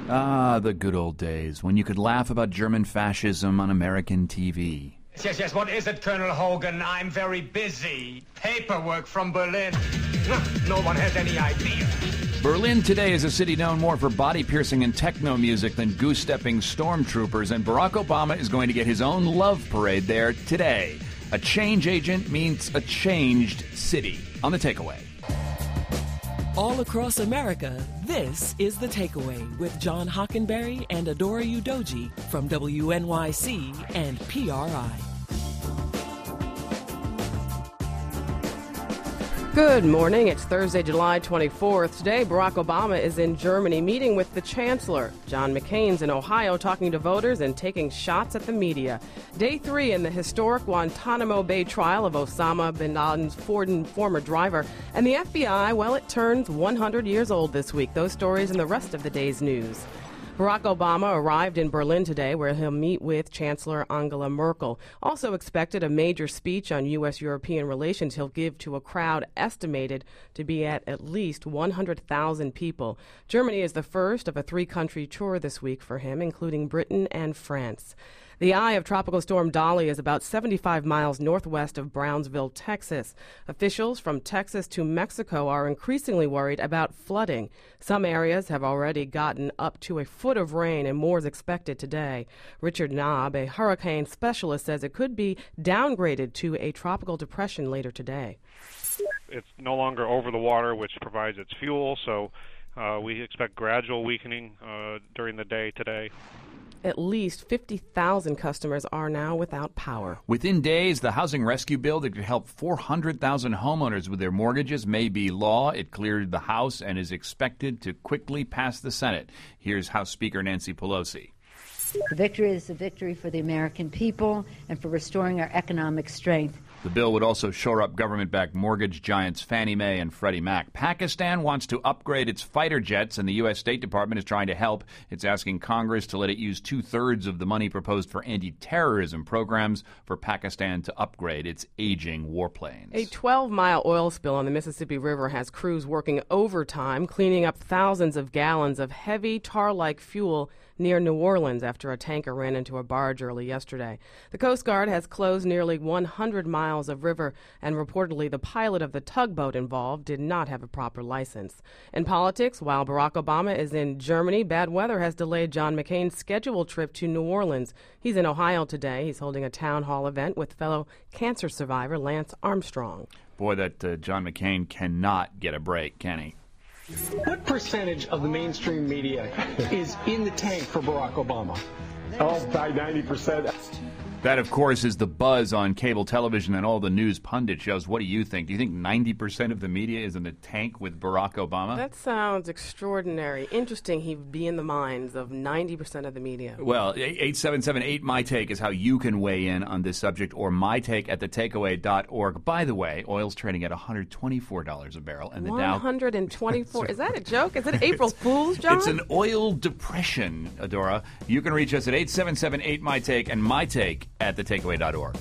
Ah, the good old days when you could laugh about German fascism on American TV. Yes. What is it, Colonel Hogan? I'm very busy. Paperwork from Berlin. No one has any idea. Berlin today is a city known more for body-piercing and techno music than goose-stepping stormtroopers, and Barack Obama is going to get his own love parade there today. A change agent means a changed city. On The Takeaway. All across America, this is The Takeaway with John Hockenberry and Adora Udoji from WNYC and PRI. Good morning. It's Thursday, July 24th. Today, Barack Obama is in Germany meeting with the Chancellor. John McCain's in Ohio talking to voters and taking shots at the media. Day 3 in the historic Guantanamo Bay trial of Osama bin Laden's former driver. And the FBI, well, it turns 100 years old this week. Those stories and the rest of the day's news. Barack Obama arrived in Berlin today, where he'll meet with Chancellor Angela Merkel. Also expected a major speech on U.S.-European relations he'll give to a crowd estimated to be at least 100,000 people. Germany is the first of a 3-country tour this week for him, including Britain and France. The eye of Tropical Storm Dolly is about 75 miles northwest of Brownsville, Texas. Officials from Texas to Mexico are increasingly worried about flooding. Some areas have already gotten up to a foot of rain, and more is expected today. Richard Knabb, a hurricane specialist, says it could be downgraded to a tropical depression later today. It's no longer over the water, which provides its fuel, so we expect gradual weakening during the day today. At least 50,000 customers are now without power. Within days, the housing rescue bill that could help 400,000 homeowners with their mortgages may be law. It cleared the House and is expected to quickly pass the Senate. Here's House Speaker Nancy Pelosi. The victory is a victory for the American people and for restoring our economic strength. The bill would also shore up government-backed mortgage giants Fannie Mae and Freddie Mac. Pakistan wants to upgrade its fighter jets, and the U.S. State Department is trying to help. It's asking Congress to let it use 2/3 of the money proposed for anti-terrorism programs for Pakistan to upgrade its aging warplanes. A 12-mile oil spill on the Mississippi River has crews working overtime, cleaning up thousands of gallons of heavy tar-like fuel near New Orleans after a tanker ran into a barge early yesterday. The Coast Guard has closed nearly 100 miles of river, and reportedly the pilot of the tugboat involved did not have a proper license. In politics, while Barack Obama is in Germany, bad weather has delayed John McCain's scheduled trip to New Orleans. He's in Ohio today. He's holding a town hall event with fellow cancer survivor Lance Armstrong. Boy, that John McCain cannot get a break, can he? What percentage of the mainstream media is in the tank for Barack Obama? Oh, by 90%. That, of course, is the buzz on cable television and all the news pundit shows. What do you think? Do you think 90% of the media is in the tank with Barack Obama? That sounds extraordinary. Interesting he'd be in the minds of 90% of the media. Well, 877-8MY-TAKE is how you can weigh in on this subject, or mytake@thetakeaway.org. By the way, oil's trading at $124 a barrel. And the Dow... $124? Is that a joke? Is it April Fool's, John? It's an oil depression, Adora. You can reach us at 877-8MY-TAKE and mytake@thetakeaway.org.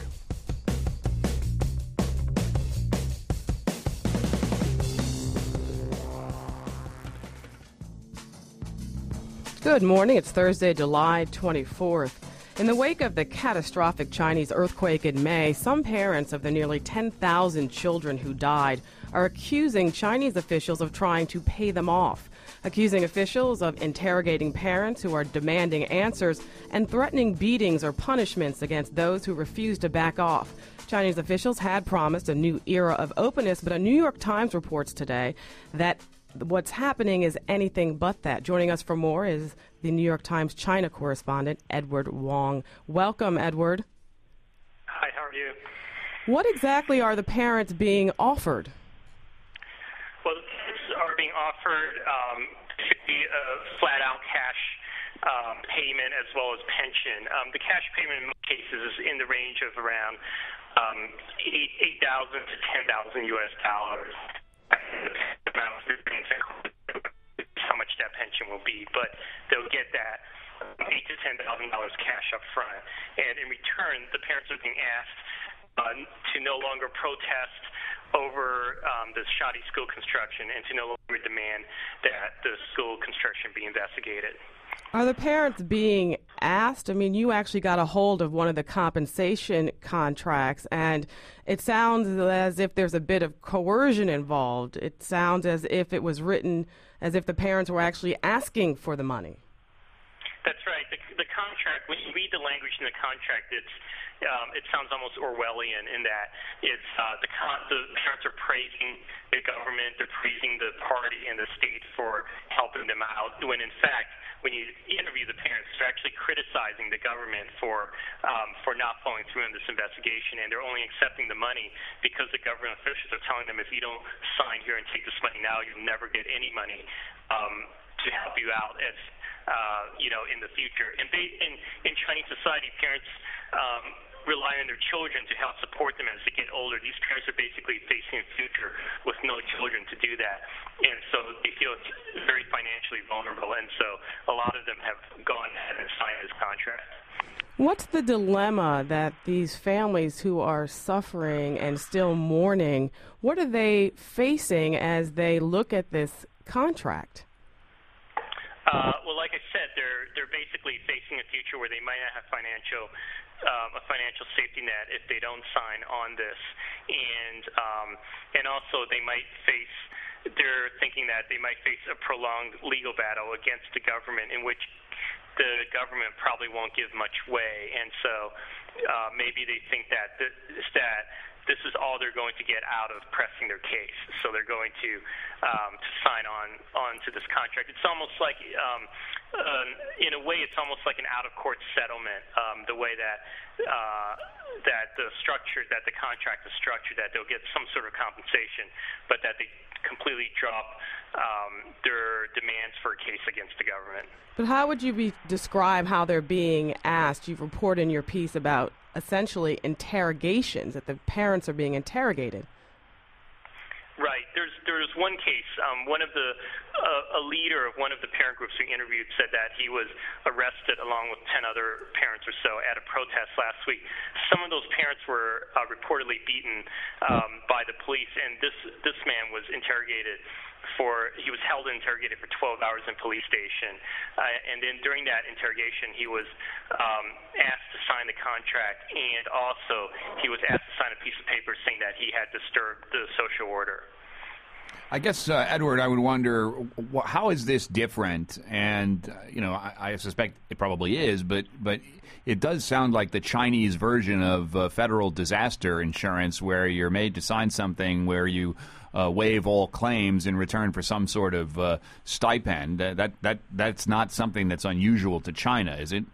Good morning. It's Thursday, July 24th. In the wake of the catastrophic Chinese earthquake in May, some parents of the nearly 10,000 children who died are accusing Chinese officials of trying to pay them off, accusing officials of interrogating parents who are demanding answers and threatening beatings or punishments against those who refuse to back off. Chinese officials had promised a new era of openness, but a New York Times reports today that what's happening is anything but that. Joining us for more is the New York Times China correspondent, Edward Wong. Welcome, Edward. Hi, how are you? What exactly are the parents being offered? Well, the parents are being offered a flat-out cash payment as well as pension. The cash payment in most cases is in the range of around $8,000 to $10,000 U.S. dollars. How much that pension will be, but they'll get that $8,000 to $10,000 cash up front, and in return, the parents are being asked to no longer protest over the shoddy school construction and to no longer demand that the school construction be investigated. Are the parents being asked? I mean, you actually got a hold of one of the compensation contracts, and it sounds as if there's a bit of coercion involved. It sounds as if it was written as if the parents were actually asking for the money. That's right. The contract, when you read the language in the contract, it sounds almost Orwellian in that it's the parents are praising the government, they're praising the party and the state for helping them out, when in fact, when you interview the parents, they're actually criticizing the government for not following through on this investigation, and they're only accepting the money because the government officials are telling them, if you don't sign here and take this money now, you'll never get any money to help you out as in the future. And in Chinese society, parents rely on their children to help support them as they get older. These parents are basically facing a future with no children to do that. And so they feel it's very financially vulnerable. And so a lot of them have gone ahead and signed this contract. What's the dilemma that these families who are suffering and still mourning, what are they facing as they look at this contract? Well, like I said, they're basically facing a future where they might not have a financial safety net if they don't sign on this, and also they might face. They're thinking that they might face a prolonged legal battle against the government, in which the government probably won't give much way, and so maybe they think that this is all they're going to get out of pressing their case. So they're going to sign on to this contract. It's almost like, in a way, it's almost like an out-of-court settlement. The way that the contract is structured, that they'll get some sort of compensation, but that they completely drop their demands for a case against the government. But how would you describe how they're being asked? You've reported in your piece about essentially interrogations, that the parents are being interrogated. Right. There's one case. One of a leader of one of the parent groups we interviewed said that he was arrested along with 10 other parents or so at a protest last week. Some of those parents were reportedly beaten by the police, and this man was interrogated. He was held and interrogated for 12 hours in police station, and then during that interrogation, he was asked to sign the contract, and also he was asked to sign a piece of paper saying that he had disturbed the social order. I guess, Edward, I would wonder, how is this different? And, I suspect it probably is, but it does sound like the Chinese version of federal disaster insurance, where you're made to sign something where you waive all claims in return for some sort of stipend. That's not something that's unusual to China, is it?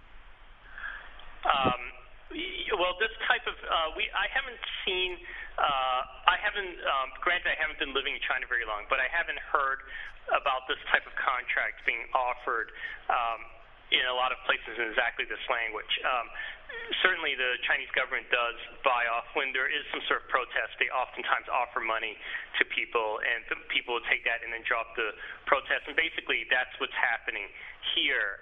Well, this type of I haven't seen. Granted, I haven't been living in China very long, but I haven't heard about this type of contract being offered in a lot of places in exactly this language. Certainly, the Chinese government does buy off when there is some sort of protest. They oftentimes offer money to people, and people will take that and then drop the protest. And basically, that's what's happening here.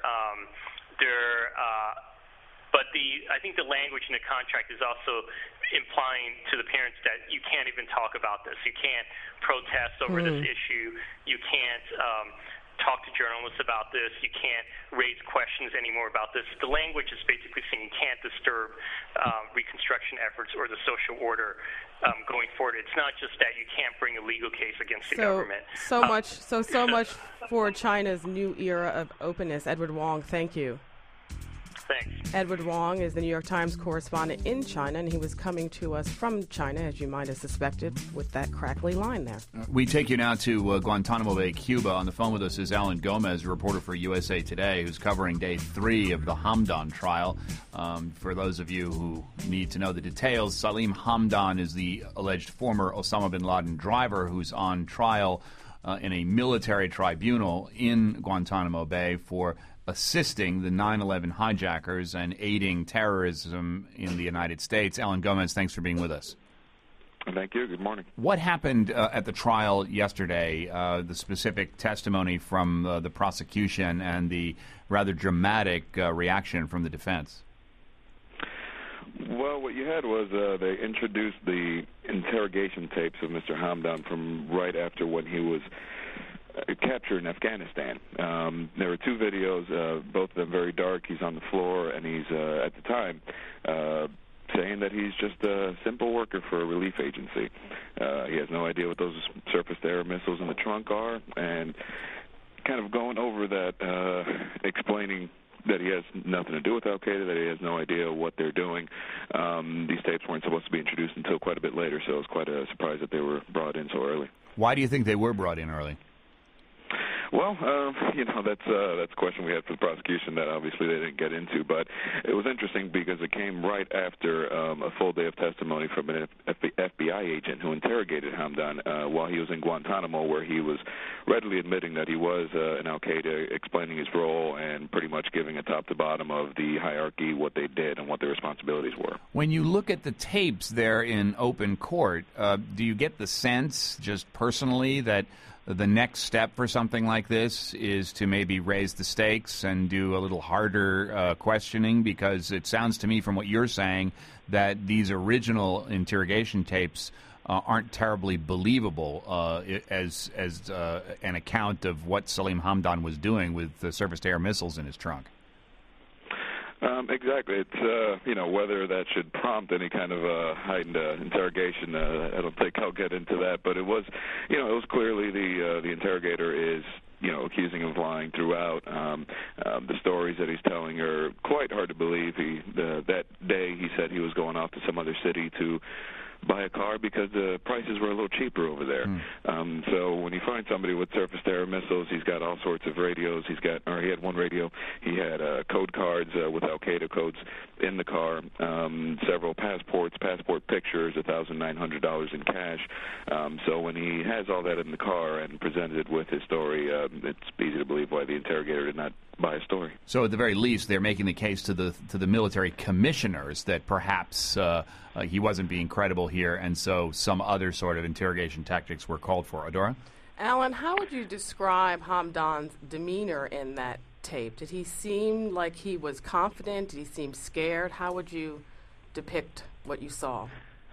But I think the language in the contract is also implying to the parents that you can't even talk about this. You can't protest over this issue. You can't talk to journalists about this. You can't raise questions anymore about this. The language is basically saying you can't disturb reconstruction efforts or the social order going forward. It's not just that you can't bring a legal case against the government. So much for China's new era of openness. Edward Wong, thank you. Thanks. Edward Wong is the New York Times correspondent in China, and he was coming to us from China, as you might have suspected, with that crackly line there. We take you now to Guantanamo Bay, Cuba. On the phone with us is Alan Gomez, a reporter for USA Today, who's covering day 3 of the Hamdan trial. For those of you who need to know the details, Salim Hamdan is the alleged former Osama bin Laden driver who's on trial in a military tribunal in Guantanamo Bay for assisting the 9/11 hijackers and aiding terrorism in the United States. Alan Gomez, thanks for being with us. Thank you. Good morning. What happened at the trial yesterday, the specific testimony from the prosecution and the rather dramatic reaction from the defense? Well, what you had was they introduced the interrogation tapes of Mr. Hamdan from right after when he was capture in Afghanistan. There were two videos, both of them very dark. He's on the floor, and he's, at the time, saying that he's just a simple worker for a relief agency. He has no idea what those surface-to-air missiles in the trunk are, and kind of going over that, explaining that he has nothing to do with al-Qaeda, that he has no idea what they're doing. These tapes weren't supposed to be introduced until quite a bit later, so it was quite a surprise that they were brought in so early. Why do you think they were brought in early? Well, that's a question we had for the prosecution that obviously they didn't get into, but it was interesting because it came right after a full day of testimony from an FBI agent who interrogated Hamdan while he was in Guantanamo, where he was readily admitting that he was in al-Qaeda, explaining his role and pretty much giving a top to bottom of the hierarchy, what they did and what their responsibilities were. When you look at the tapes there in open court, do you get the sense, just personally, that the next step for something like this is to maybe raise the stakes and do a little harder questioning? Because it sounds to me from what you're saying that these original interrogation tapes aren't terribly believable as an account of what Salim Hamdan was doing with the surface-to-air missiles in his trunk. Exactly. It's, whether that should prompt any kind of heightened interrogation, I don't think I'll get into that. But it was, it was clearly the interrogator is, accusing him of lying throughout. The stories that he's telling are quite hard to believe. That day he said he was going off to some other city to buy a car because the prices were a little cheaper over there. So when you find somebody with surface-to-air missiles, he's got all sorts of radios. He had one radio. He had code cards with al-Qaeda codes in the car, several passport pictures, $1,900 in cash. So when he has all that in the car and presented it with his story, it's easy to believe why the interrogator did not buy a story. So at the very least, they're making the case to the military commissioners that perhaps he wasn't being credible here, and so some other sort of interrogation tactics were called for. Adora? Alan, how would you describe Hamdan's demeanor in that tape? Did he seem like he was confident? Did he seem scared? How would you depict what you saw?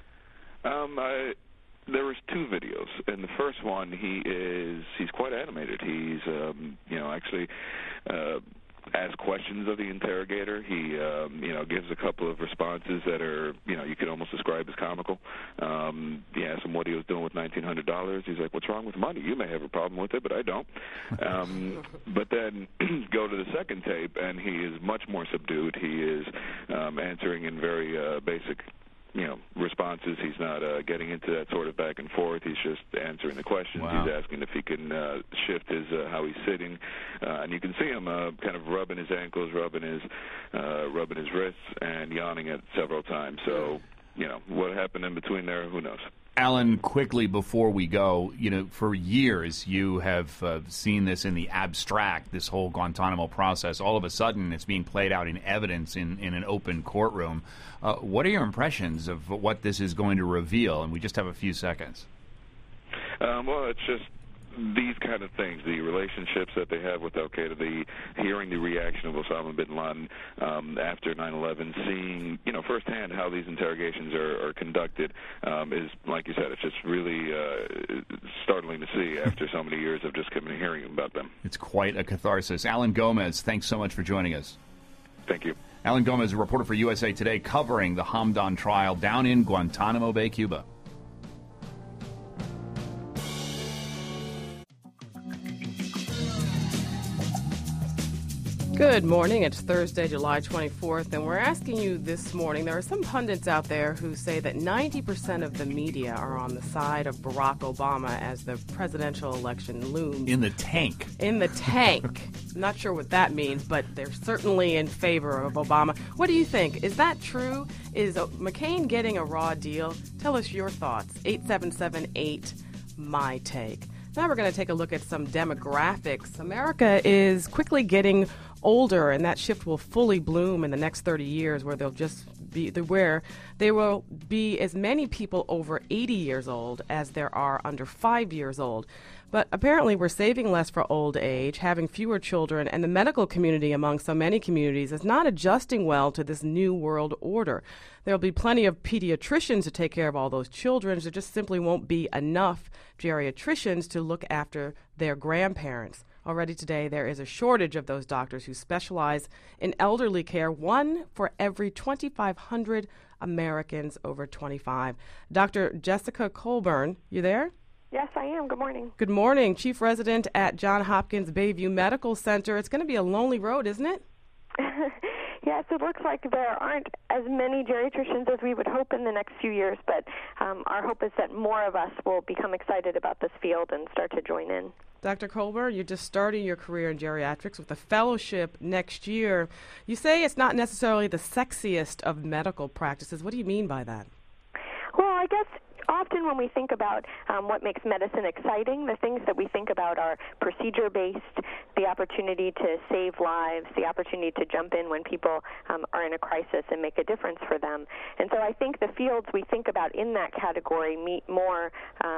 There was two videos. In the first one, he's quite animated. He's actually asks questions of the interrogator. He gives a couple of responses that are you could almost describe as comical. He asked him what he was doing with $1,900. He's like, "What's wrong with money? You may have a problem with it, but I don't." But then go to the second tape, and he is much more subdued. He is answering in very basic responses. He's not getting into that sort of back and forth. He's just answering the questions. Wow. He's asking if he can shift his how he's sitting, and you can see him kind of rubbing his ankles, rubbing his wrists, and yawning it several times. So, what happened in between there, who knows? Alan, quickly before we go, for years you have seen this in the abstract, this whole Guantanamo process. All of a sudden, it's being played out in evidence in an open courtroom. What are your impressions of what this is going to reveal? And we just have a few seconds. Well, it's just these kind of things, the relationships that they have with al-Qaeda, hearing the reaction of Osama bin Laden after 9/11, seeing firsthand how these interrogations are conducted is, like you said, it's just really startling to see after so many years of just coming and hearing about them. It's quite a catharsis. Alan Gomez, thanks so much for joining us. Thank you. Alan Gomez, a reporter for USA Today, covering the Hamdan trial down in Guantanamo Bay, Cuba. Good morning. It's Thursday, July 24th, and we're asking you this morning, there are some pundits out there who say that 90% of the media are on the side of Barack Obama as the presidential election looms. In the tank. In the tank. I'm not sure what that means, but they're certainly in favor of Obama. What do you think? Is that true? Is McCain getting a raw deal? Tell us your thoughts. 877-8-MY-TAKE. Now we're going to take a look at some demographics. America is quickly getting older, and that shift will fully bloom in the next 30 years, where there will be as many people over 80 years old as there are under 5 years old. But apparently we're saving less for old age, having fewer children, and the medical community among so many communities is not adjusting well to this new world order. There'll be plenty of pediatricians to take care of all those children. There just simply won't be enough geriatricians to look after their grandparents. Already today, there is a shortage of those doctors who specialize in elderly care, one for every 2,500 Americans over 25. Dr. Jessica Colburn, you there? Yes, I am. Good morning. Good morning. Chief Resident at Johns Hopkins Bayview Medical Center. It's going to be a lonely road, isn't it? Yes, it looks like there aren't as many geriatricians as we would hope in the next few years, but our hope is that more of us will become excited about this field and start to join in. Dr. Colburn, you're just starting your career in geriatrics with a fellowship next year. You say it's not necessarily the sexiest of medical practices. What do you mean by that? Well, I guess often when we think about what makes medicine exciting, the things that we think about are procedure-based, the opportunity to save lives, the opportunity to jump in when people are in a crisis and make a difference for them. And so I think the fields we think about in that category meet more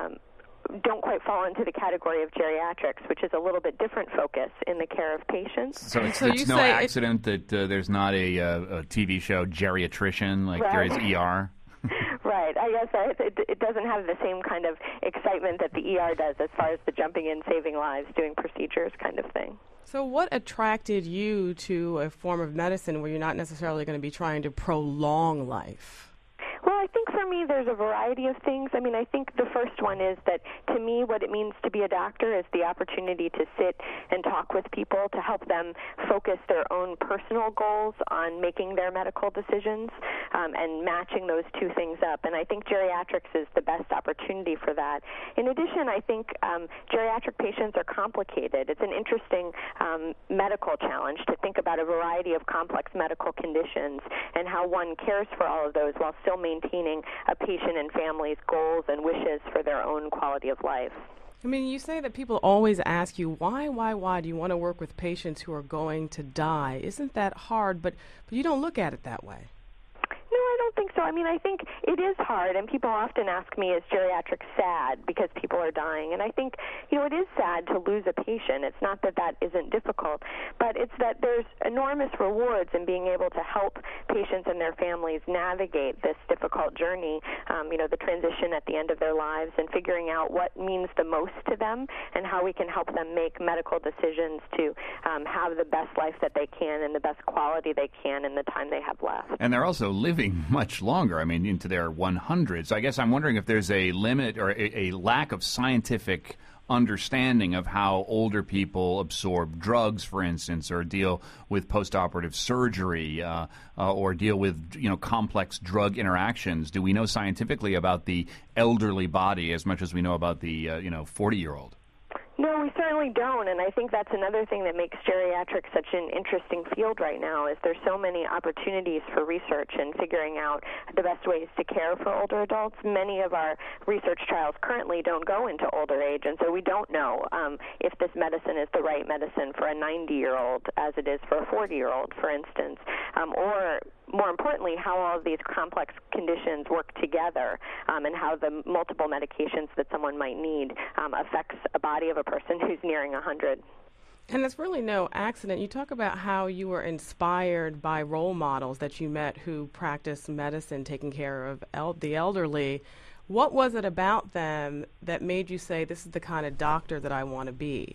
don't quite fall into the category of geriatrics, which is a little bit different focus in the care of patients. So it's no accident that there's not a TV show geriatrician like there is ER? Right. I guess it doesn't have the same kind of excitement that the ER does as far as the jumping in, saving lives, doing procedures kind of thing. So what attracted you to a form of medicine where you're not necessarily going to be trying to prolong life? Well, I think for me there's a variety of things. I mean, I think the first one is that to me what it means to be a doctor is the opportunity to sit and talk with people to help them focus their own personal goals on making their medical decisions and matching those two things up. And I think geriatrics is the best opportunity for that. In addition, I think geriatric patients are complicated. It's an interesting medical challenge to think about a variety of complex medical conditions and how one cares for all of those while still maintaining a patient and family's goals and wishes for their own quality of life. I mean, you say that people always ask you, why do you want to work with patients who are going to die? Isn't that hard? But you don't look at it that way. No, I don't think so. I mean, I think it is hard, and people often ask me, is geriatrics sad because people are dying? And I think, it is sad to lose a patient. It's not that that isn't difficult, but it's that there's enormous rewards in being able to help patients and their families navigate this difficult journey, the transition at the end of their lives, and figuring out what means the most to them and how we can help them make medical decisions to have the best life that they can and the best quality they can in the time they have left. And they're also living much longer, into their 100s. I guess I'm wondering if there's a limit or a lack of scientific understanding of how older people absorb drugs, for instance, or deal with postoperative surgery, or deal with complex drug interactions. Do we know scientifically about the elderly body as much as we know about the 40-year-old? No, we certainly don't, and I think that's another thing that makes geriatrics such an interesting field right now is there's so many opportunities for research and figuring out the best ways to care for older adults. Many of our research trials currently don't go into older age, and so we don't know if this medicine is the right medicine for a 90-year-old as it is for a 40-year-old, for instance, or more importantly, how all of these complex conditions work together and how the multiple medications that someone might need affects a body of a person who's nearing 100. And it's really no accident. You talk about how you were inspired by role models that you met who practiced medicine, taking care of the elderly. What was it about them that made you say, this is the kind of doctor that I want to be?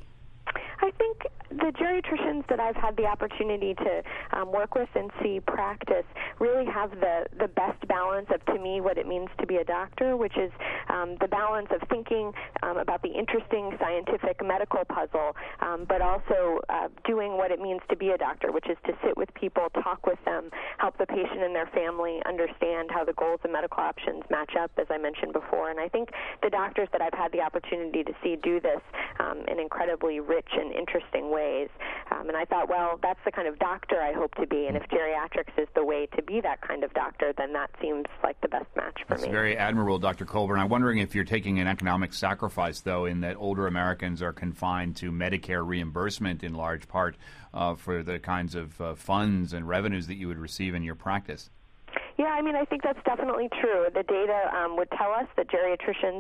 I think the geriatricians that I've had the opportunity to work with and see practice really have the best balance of, to me, what it means to be a doctor, which is the balance of thinking about the interesting scientific medical puzzle, but also doing what it means to be a doctor, which is to sit with people, talk with them, help the patient and their family understand how the goals and medical options match up, as I mentioned before. And I think the doctors that I've had the opportunity to see do this in incredibly rich and interesting ways. And I thought, well, that's the kind of doctor I hope to be, and if geriatrics is the way to be that kind of doctor, then that seems like the best match for me. That's very admirable, Dr. Colburn. I'm wondering if you're taking an economic sacrifice, though, in that older Americans are confined to Medicare reimbursement in large part for the kinds of funds and revenues that you would receive in your practice. Yeah, I think that's definitely true. The data would tell us that geriatricians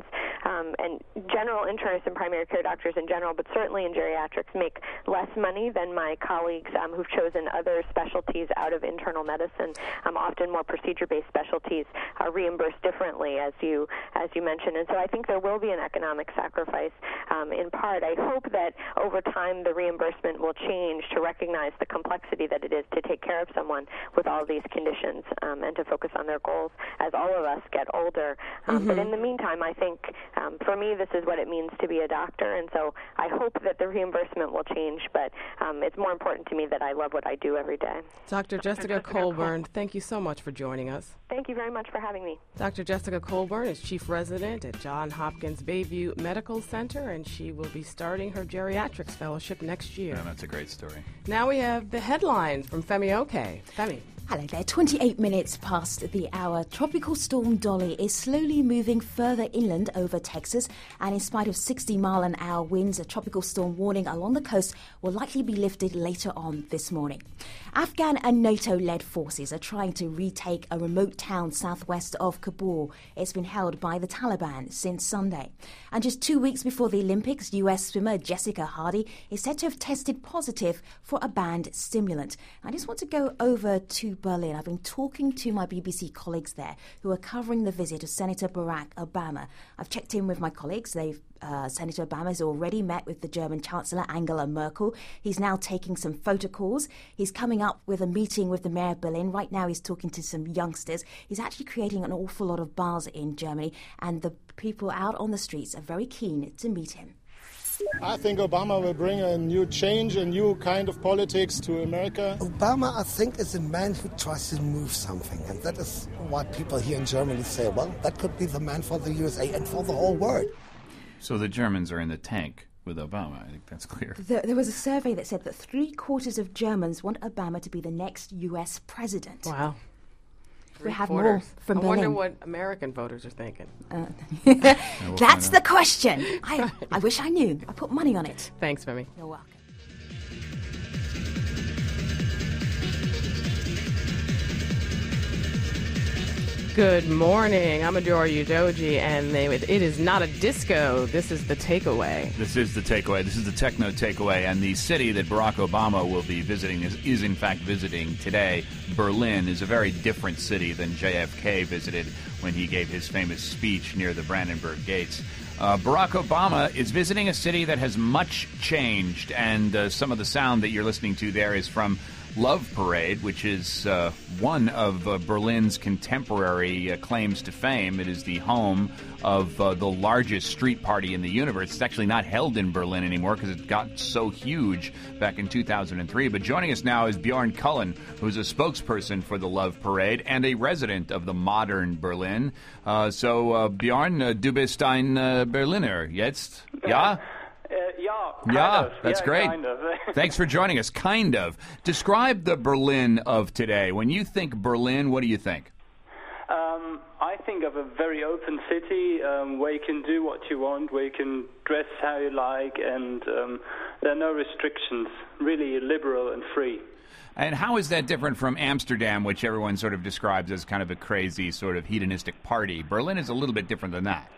and general internists and primary care doctors in general, but certainly in geriatrics, make less money than my colleagues who've chosen other specialties out of internal medicine. Often more procedure-based specialties are reimbursed differently, as you mentioned. And so I think there will be an economic sacrifice in part. I hope that over time the reimbursement will change to recognize the complexity that it is to take care of someone with all of these conditions and to focus on their goals as all of us get older. But in the meantime, I think for me this is what it means to be a doctor, and so I hope that the reimbursement will change, but it's more important to me that I love what I do every day. Dr. Jessica Colburn, thank you so much for joining us. Thank you very much for having me. Dr. Jessica Colburn is Chief Resident at Johns Hopkins Bayview Medical Center, and she will be starting her geriatrics fellowship next year. Yeah, that's a great story. Now we have the headlines from Femi Oke. Femi. Hello there. 28 minutes past the hour. Tropical storm Dolly is slowly moving further inland over Texas, and in spite of 60-mile-an-hour winds, a tropical storm warning along the coast will likely be lifted later on this morning. Afghan and NATO-led forces are trying to retake a remote town southwest of Kabul. It's been held by the Taliban since Sunday. And just 2 weeks before the Olympics, US swimmer Jessica Hardy is said to have tested positive for a banned stimulant. I just want to go over to Berlin. I've been talking to my BBC colleagues there who are covering the visit of Senator Barack Obama. I've checked in with my colleagues. Senator Obama has already met with the German Chancellor Angela Merkel. He's now taking some photo calls. He's coming up with a meeting with the mayor of Berlin. Right now he's talking to some youngsters. He's actually creating an awful lot of buzz in Germany, and the people out on the streets are very keen to meet him. I think Obama will bring a new change, a new kind of politics to America. Obama, I think, is a man who tries to move something, and that is why people here in Germany say, well, that could be the man for the USA and for the whole world. So the Germans are in the tank with Obama. I think that's clear. There was a survey that said that 3/4 of Germans want Obama to be the next U.S. president. Wow. We have more from Berlin. I wonder what American voters are thinking. That's the question. I wish I knew. I put money on it. Thanks, Femi. You're welcome. Good morning. I'm Adora Udoji, and it is not a disco. This is the takeaway. This is the takeaway. This is the techno takeaway. And the city that Barack Obama will be visiting is in fact visiting today. Berlin is a very different city than JFK visited when he gave his famous speech near the Brandenburg Gates. Barack Obama is visiting a city that has much changed, and some of the sound that you're listening to there is from Love Parade, which is one of Berlin's contemporary claims to fame. It is the home of the largest street party in the universe. It's actually not held in Berlin anymore because it got so huge back in 2003. But joining us now is Bjorn Cullen, who's a spokesperson for the Love Parade and a resident of the modern Berlin. So, Bjorn, du bist ein Berliner, jetzt? Ja? Yeah, that's great. Kind of. Thanks for joining us. Kind of. Describe the Berlin of today. When you think Berlin, what do you think? I think of a very open city where you can do what you want, where you can dress how you like, and there are no restrictions. Really liberal and free. And how is that different from Amsterdam, which everyone sort of describes as kind of a crazy sort of hedonistic party? Berlin is a little bit different than that.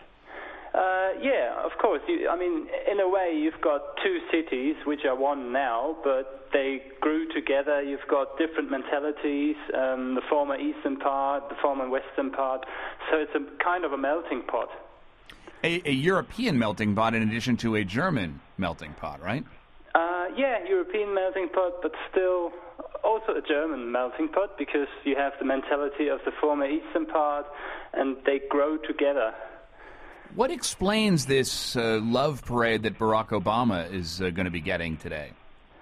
Yeah, of course. I mean, in a way, you've got two cities, which are one now, but they grew together. You've got different mentalities, the former eastern part, the former western part. So it's a kind of a melting pot. A European melting pot in addition to a German melting pot, right? Yeah, European melting pot, but still also a German melting pot, because you have the mentality of the former eastern part, and they grow together. What explains this love parade that Barack Obama is going to be getting today?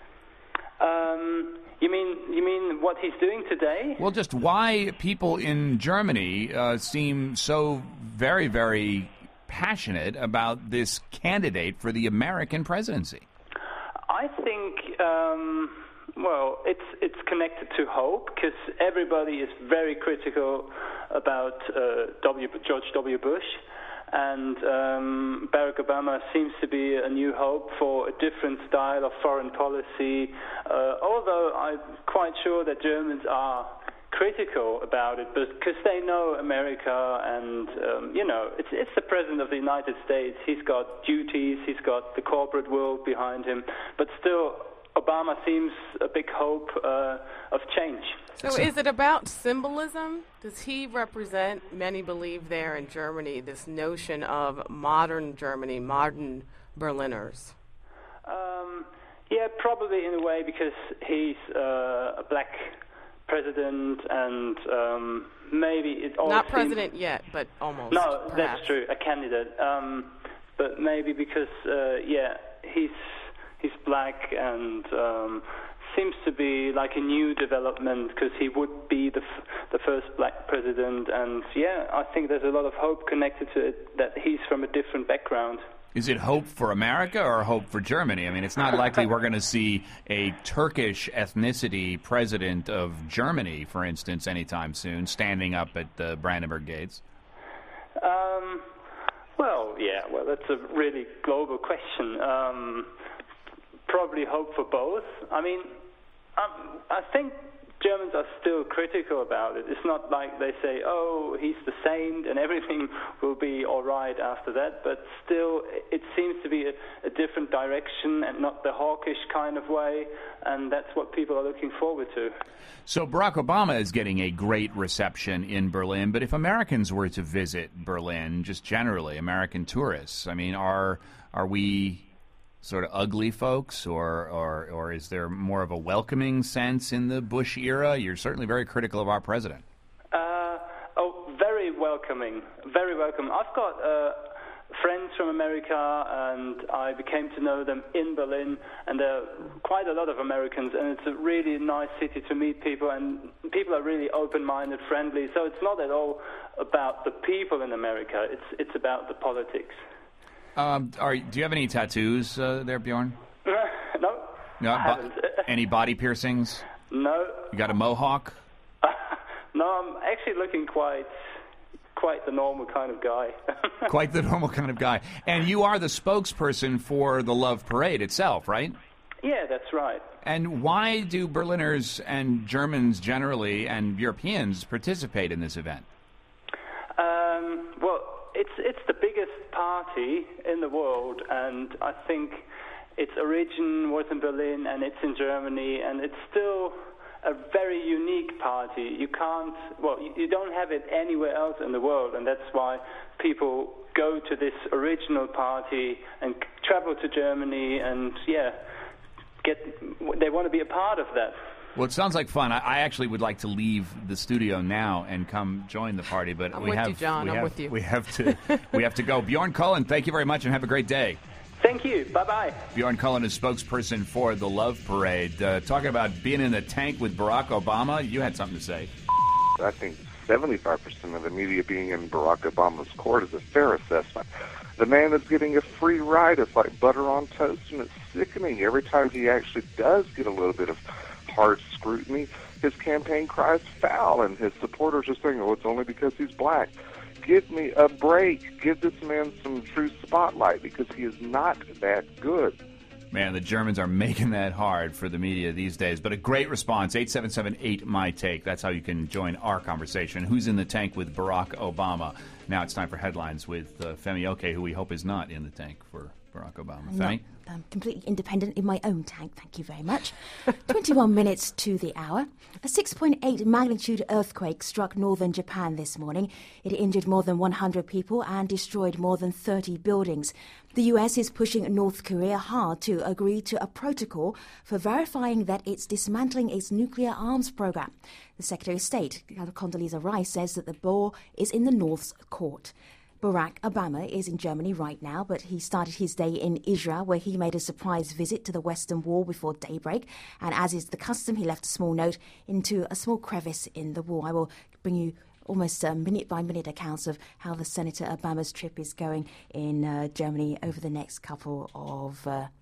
You mean what he's doing today? Well, just why people in Germany seem so very, very passionate about this candidate for the American presidency. I think, well, it's connected to hope, because everybody is very critical about George W. Bush. And Barack Obama seems to be a new hope for a different style of foreign policy, although I'm quite sure that Germans are critical about it, but because they know America, and it's the president of the United States. He's got duties, he's got the corporate world behind him, but still, Obama seems a big hope of change. So is it about symbolism? Does he represent, many believe there in Germany, this notion of modern Germany, modern Berliners? Yeah, probably in a way, because he's a black president, and maybe it all not president yet, but almost. No, perhaps. That's true, a candidate. But maybe because he's black, and seems to be like a new development, because he would be the first black president, and I think there's a lot of hope connected to it, that he's from a different background. Is it hope for America or hope for Germany? I mean, it's not likely we're going to see a Turkish ethnicity president of Germany, for instance, anytime soon, standing up at the Brandenburg Gates. Well, that's a really global question. Probably hope for both. I mean, I think Germans are still critical about it. It's not like they say, oh, he's the saint and everything will be all right after that, but still it seems to be a different direction and not the hawkish kind of way, and that's what people are looking forward to. So Barack Obama is getting a great reception in Berlin, but if Americans were to visit Berlin, just generally, American tourists, I mean, are we sort of ugly folks, or is there more of a welcoming sense in the Bush era? You're certainly very critical of our president. Very welcoming, very welcome. I've got friends from America, and I became to know them in Berlin, and there are quite a lot of Americans, and it's a really nice city to meet people, and people are really open-minded, friendly, so it's not at all about the people in America, it's about the politics. Do you have any tattoos there, Bjorn? No. No. I haven't. Any body piercings? No. You got a mohawk? No, I'm actually looking quite the normal kind of guy. Quite the normal kind of guy. And you are the spokesperson for the Love Parade itself, right? Yeah, that's right. And why do Berliners and Germans generally and Europeans participate in this event? Well, it's the biggest party in the world, and I think its origin was in Berlin and it's in Germany, and it's still a very unique party. You don't have it anywhere else in the world, and that's why people go to this original party and travel to Germany, and they want to be a part of that. Well, it sounds like fun. I actually would like to leave the studio now and come join the party, but I'm with you, John. I'm with you. We have to go. Bjorn Cullen, thank you very much, and have a great day. Thank you. Bye-bye. Bjorn Cullen is spokesperson for the Love Parade. Talking about being in the tank with Barack Obama, you had something to say. I think 75% of the media being in Barack Obama's court is a fair assessment. The man is getting a free ride. It's like butter on toast, and it's sickening. Every time he actually does get a little bit of hard scrutiny, his campaign cries foul, and his supporters are saying, oh, it's only because he's black. Give me a break. Give this man some true spotlight, because he is not that good. Man, the Germans are making that hard for the media these days. But a great response, 877-8-MY-TAKE. That's how you can join our conversation. Who's in the tank with Barack Obama? Now it's time for headlines with Femi Oke, who we hope is not in the tank for Barack Obama. Femi? I'm completely independent in my own tank, thank you very much. 21 minutes to the hour. A 6.8 magnitude earthquake struck northern Japan this morning. It injured more than 100 people and destroyed more than 30 buildings. The US is pushing North Korea hard to agree to a protocol for verifying that it's dismantling its nuclear arms program. The Secretary of State, Condoleezza Rice, says that the ball is in the North's court. Barack Obama is in Germany right now, but he started his day in Israel, where he made a surprise visit to the Western Wall before daybreak. And as is the custom, he left a small note into a small crevice in the wall. I will bring you almost minute-by-minute accounts of how the Senator Obama's trip is going in Germany over the next couple of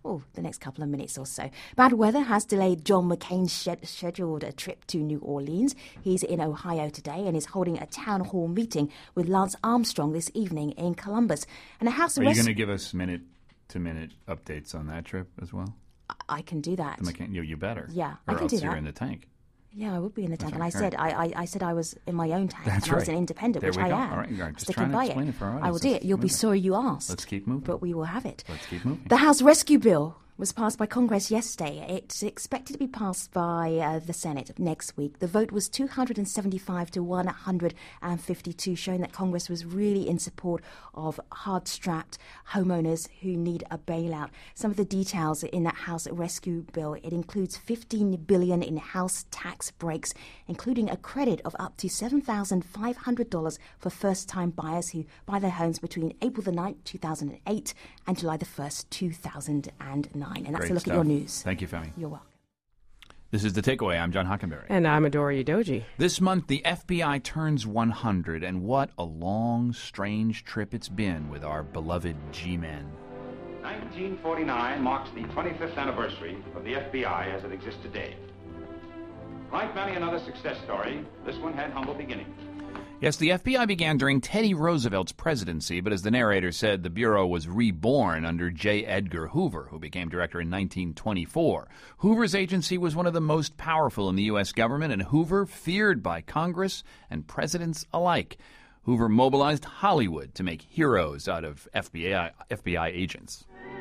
minutes or so. Bad weather has delayed John McCain's scheduled a trip to New Orleans. He's in Ohio today and is holding a town hall meeting with Lance Armstrong this evening in Columbus. And a House Are you going to give us minute-to-minute updates on that trip as well? I can do that. You better. Yeah, I can do that. Or else you're in the tank. Yeah, I would be in the tank. And I said I was in my own tank. That's and I was right. an independent, There which we I go. am. All right, just Sticking trying to by explain it for our I will audience. do it. Let's You'll be move it. sorry you asked. Let's keep moving. But we will have it. Let's keep moving. The House Rescue Bill was passed by Congress yesterday. It's expected to be passed by the Senate next week. The vote was 275 to 152, showing that Congress was really in support of hard-strapped homeowners who need a bailout. Some of the details in that House Rescue Bill, it includes $15 billion in house tax breaks, including a credit of up to $7,500 for first-time buyers who buy their homes between April the 9th, 2008 and July the 1st, 2009. And that's Great a look stuff. at your news. Thank you, Femi. You're welcome. This is The Takeaway. I'm John Hockenberry. And I'm Adora Udoji. This month, the FBI turns 100, and what a long, strange trip it's been with our beloved G-men. 1949 marks the 25th anniversary of the FBI as it exists today. Like many another success story, this one had humble beginnings. Yes, the FBI began during Teddy Roosevelt's presidency, but as the narrator said, the Bureau was reborn under J. Edgar Hoover, who became director in 1924. Hoover's agency was one of the most powerful in the U.S. government, and Hoover feared by Congress and presidents alike. Hoover mobilized Hollywood to make heroes out of FBI agents.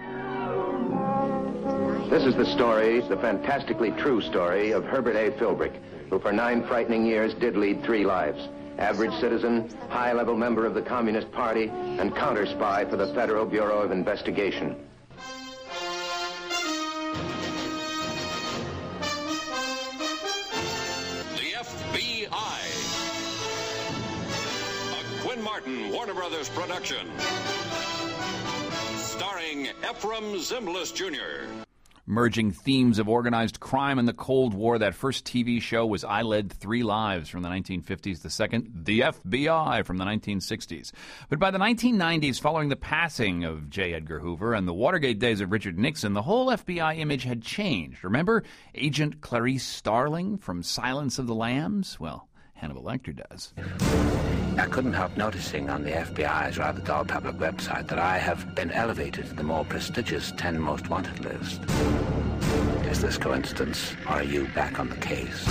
This is the story, the fantastically true story of Herbert A. Philbrick, who for 9 frightening years did lead 3 lives. Average citizen, high-level member of the Communist Party, and counter-spy for the Federal Bureau of Investigation. The FBI. A Quinn Martin, Warner Brothers production. Starring Ephraim Zimbalist Jr. Merging themes of organized crime and the Cold War, that first TV show was I Led 3 Lives from the 1950s, the second, The FBI from the 1960s. But by the 1990s, following the passing of J. Edgar Hoover and the Watergate days of Richard Nixon, the whole FBI image had changed. Remember Agent Clarice Starling from Silence of the Lambs? Well, Hannibal Lecter does. I couldn't help noticing on the FBI's rather dull public website that I have been elevated to the more prestigious 10 Most Wanted list. Is this coincidence, or are you back on the case?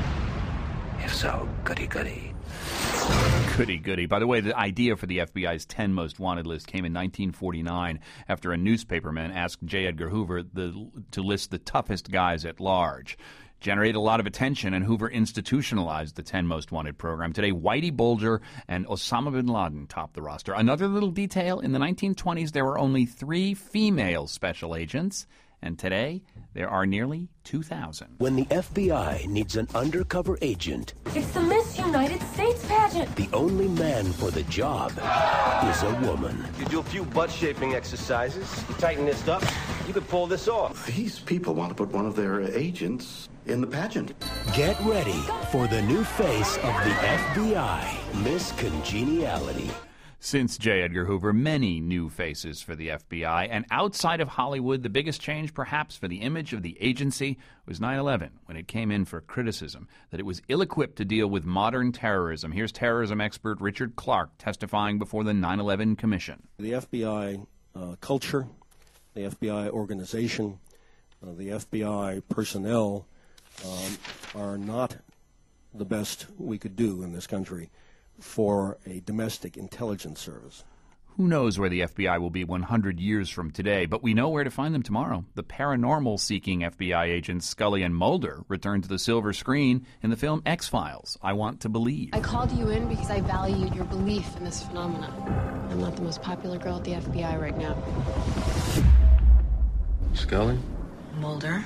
If so, goody-goody. Goody-goody. By the way, the idea for the FBI's 10 Most Wanted list came in 1949 after a newspaperman asked J. Edgar Hoover to list the toughest guys at large. Generated a lot of attention, and Hoover institutionalized the 10 Most Wanted program. Today, Whitey Bulger and Osama bin Laden top the roster. Another little detail, in the 1920s, there were only 3 female special agents, and today, there are nearly 2,000. When the FBI needs an undercover agent, it's the Miss United States pageant. The only man for the job is a woman. You do a few butt-shaping exercises, you tighten this up, you could pull this off. These people want to put one of their agents in the pageant. Get ready for the new face of the FBI, Miss Congeniality. Since J. Edgar Hoover, many new faces for the FBI, and outside of Hollywood, the biggest change perhaps for the image of the agency was 9/11, when it came in for criticism that it was ill-equipped to deal with modern terrorism. Here's terrorism expert Richard Clark testifying before the 9/11 Commission. The FBI culture, the FBI organization, the FBI personnel are not the best we could do in this country for a domestic intelligence service. Who knows where the FBI will be 100 years from today, but we know where to find them tomorrow. The paranormal-seeking FBI agents Scully and Mulder return to the silver screen in the film X-Files, I Want to Believe. I called you in because I valued your belief in this phenomenon. I'm not the most popular girl at the FBI right now. Scully? Mulder?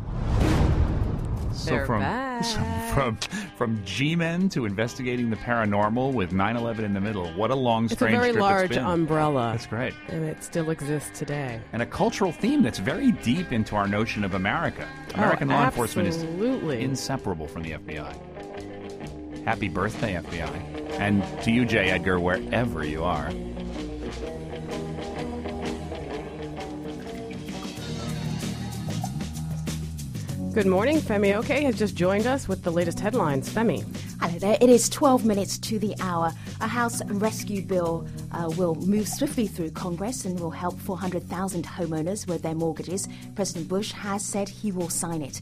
So They're from G-Men to investigating the paranormal with 9/11 in the middle. What a long, strange trip it's a very large it's been. umbrella. That's great. And it still exists today. And a cultural theme that's very deep into our notion of America. American law enforcement is inseparable from the FBI. Happy birthday, FBI. And to you, J. Edgar, wherever you are. Good morning. Femi Oke has just joined us with the latest headlines. Femi. Hello there. It is 12 minutes to the hour. A House rescue bill will move swiftly through Congress and will help 400,000 homeowners with their mortgages. President Bush has said he will sign it.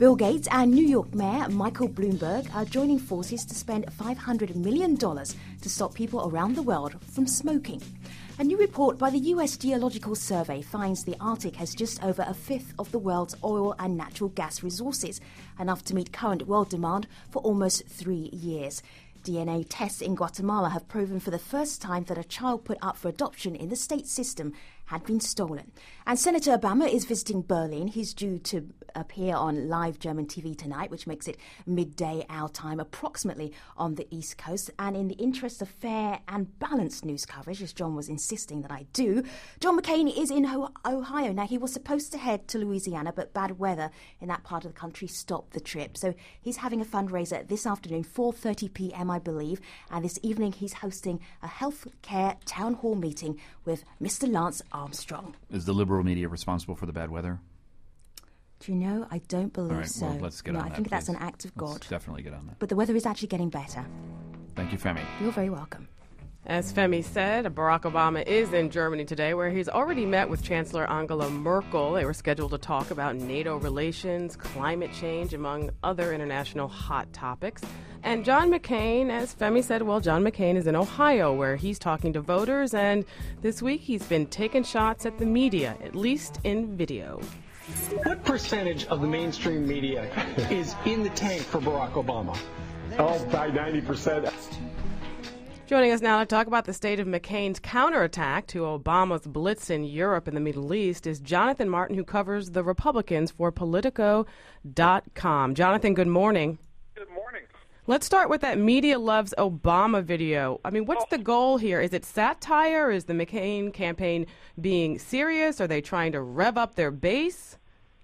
Bill Gates and New York Mayor Michael Bloomberg are joining forces to spend $500 million to stop people around the world from smoking. A new report by the US Geological Survey finds the Arctic has just over a fifth of the world's oil and natural gas resources, enough to meet current world demand for almost 3 years. DNA tests in Guatemala have proven for the first time that a child put up for adoption in the state system had been stolen. And Senator Obama is visiting Berlin. He's due to appear on live German TV tonight, which makes it midday our time, approximately on the East Coast. And in the interest of fair and balanced news coverage, as John was insisting that I do, John McCain is in Ohio. Now, he was supposed to head to Louisiana, but bad weather in that part of the country stopped the trip. So he's having a fundraiser this afternoon, 4:30 p.m., I believe. And this evening, he's hosting a healthcare town hall meeting with Mr. Lance Armstrong. Is the liberal media responsible for the bad weather? Do you know? I don't believe All right, so. well, let's get on that, I think that's please. an act of God. Let's definitely get on that. But the weather is actually getting better. Thank you, Femi. You're very welcome. As Femi said, Barack Obama is in Germany today, where he's already met with Chancellor Angela Merkel. They were scheduled to talk about NATO relations, climate change, among other international hot topics. And John McCain, as Femi said, well, John McCain is in Ohio, where he's talking to voters. And this week he's been taking shots at the media, at least in video. What percentage of the mainstream media is in the tank for Barack Obama? Oh, by 90%. Joining us now to talk about the state of McCain's counterattack to Obama's blitz in Europe and the Middle East is Jonathan Martin, who covers the Republicans for Politico.com. Jonathan, good morning. Good morning. Let's start with that Media Loves Obama video. I mean, what's the goal here? Is it satire? Is the McCain campaign being serious? Are they trying to rev up their base?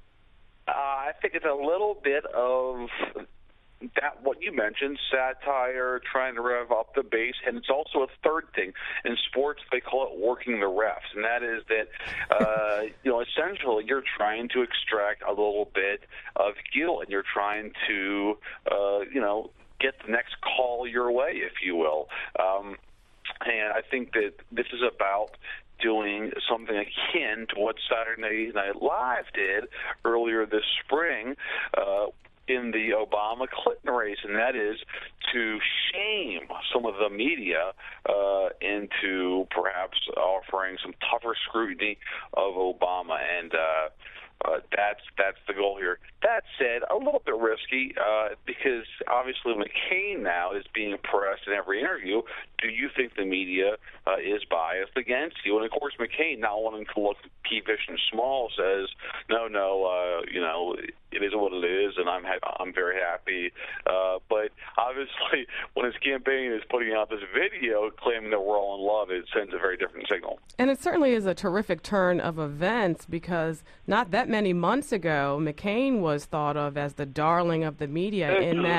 I think it's a little bit of that, what you mentioned, satire, trying to rev up the base, and it's also a third thing. In sports, they call it working the refs, and that is that, essentially you're trying to extract a little bit of guilt, and you're trying to, get the next call your way, if you will. And I think that this is about doing something akin to what Saturday Night Live did earlier this spring in the Obama-Clinton race, and that is to shame some of the media into perhaps offering some tougher scrutiny of Obama, and that's the goal here. That said, a little bit risky because obviously McCain now is being pressed in every interview. Do you think the media is biased against you? And of course, McCain, not wanting to look peevish and small, says, no, it is what it is, and I'm very happy. But obviously, when his campaign is putting out this video claiming that we're all in love, it sends a very different signal. And it certainly is a terrific turn of events because not that many months ago, McCain was thought of as the darling of the media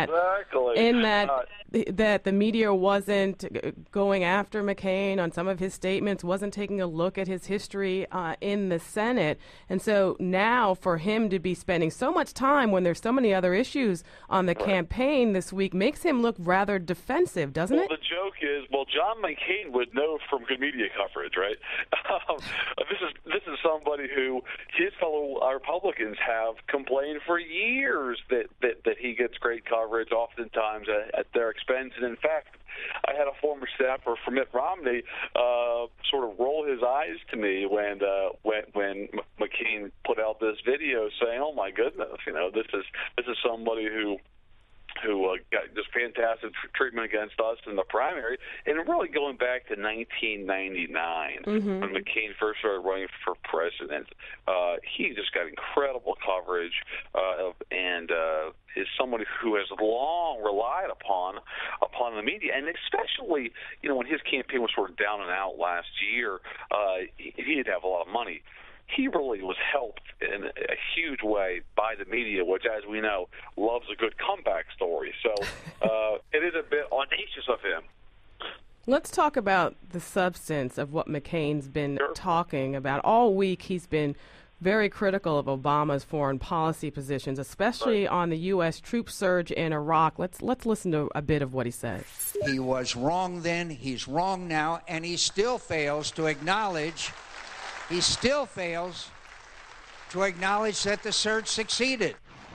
that the media wasn't going after McCain on some of his statements, wasn't taking a look at his history in the Senate. And so now for him to be spending so much time when there's so many other issues on the campaign this week makes him look rather defensive, doesn't it? The joke is, John McCain would know from good media coverage, right? This is somebody who his fellow Republicans have complained for years that he gets great coverage, oftentimes at their expense. And in fact, I had a former staffer for Mitt Romney sort of roll his eyes to me when McCain put out this video saying, "Oh my goodness, this is somebody who got this fantastic treatment against us in the primary," and really going back to 1999 when McCain first started running for president. He just got incredible coverage and is somebody who has long relied upon the media, and especially when his campaign was sort of down and out last year, he didn't have a lot of money. He really was helped in a huge way by the media, which, as we know, loves a good comeback story. So it is a bit audacious of him. Let's talk about the substance of what McCain's been talking about. All week he's been very critical of Obama's foreign policy positions, especially on the U.S. troop surge in Iraq. Let's listen to a bit of what he said. He was wrong then, he's wrong now, and he still fails to acknowledge that the surge succeeded.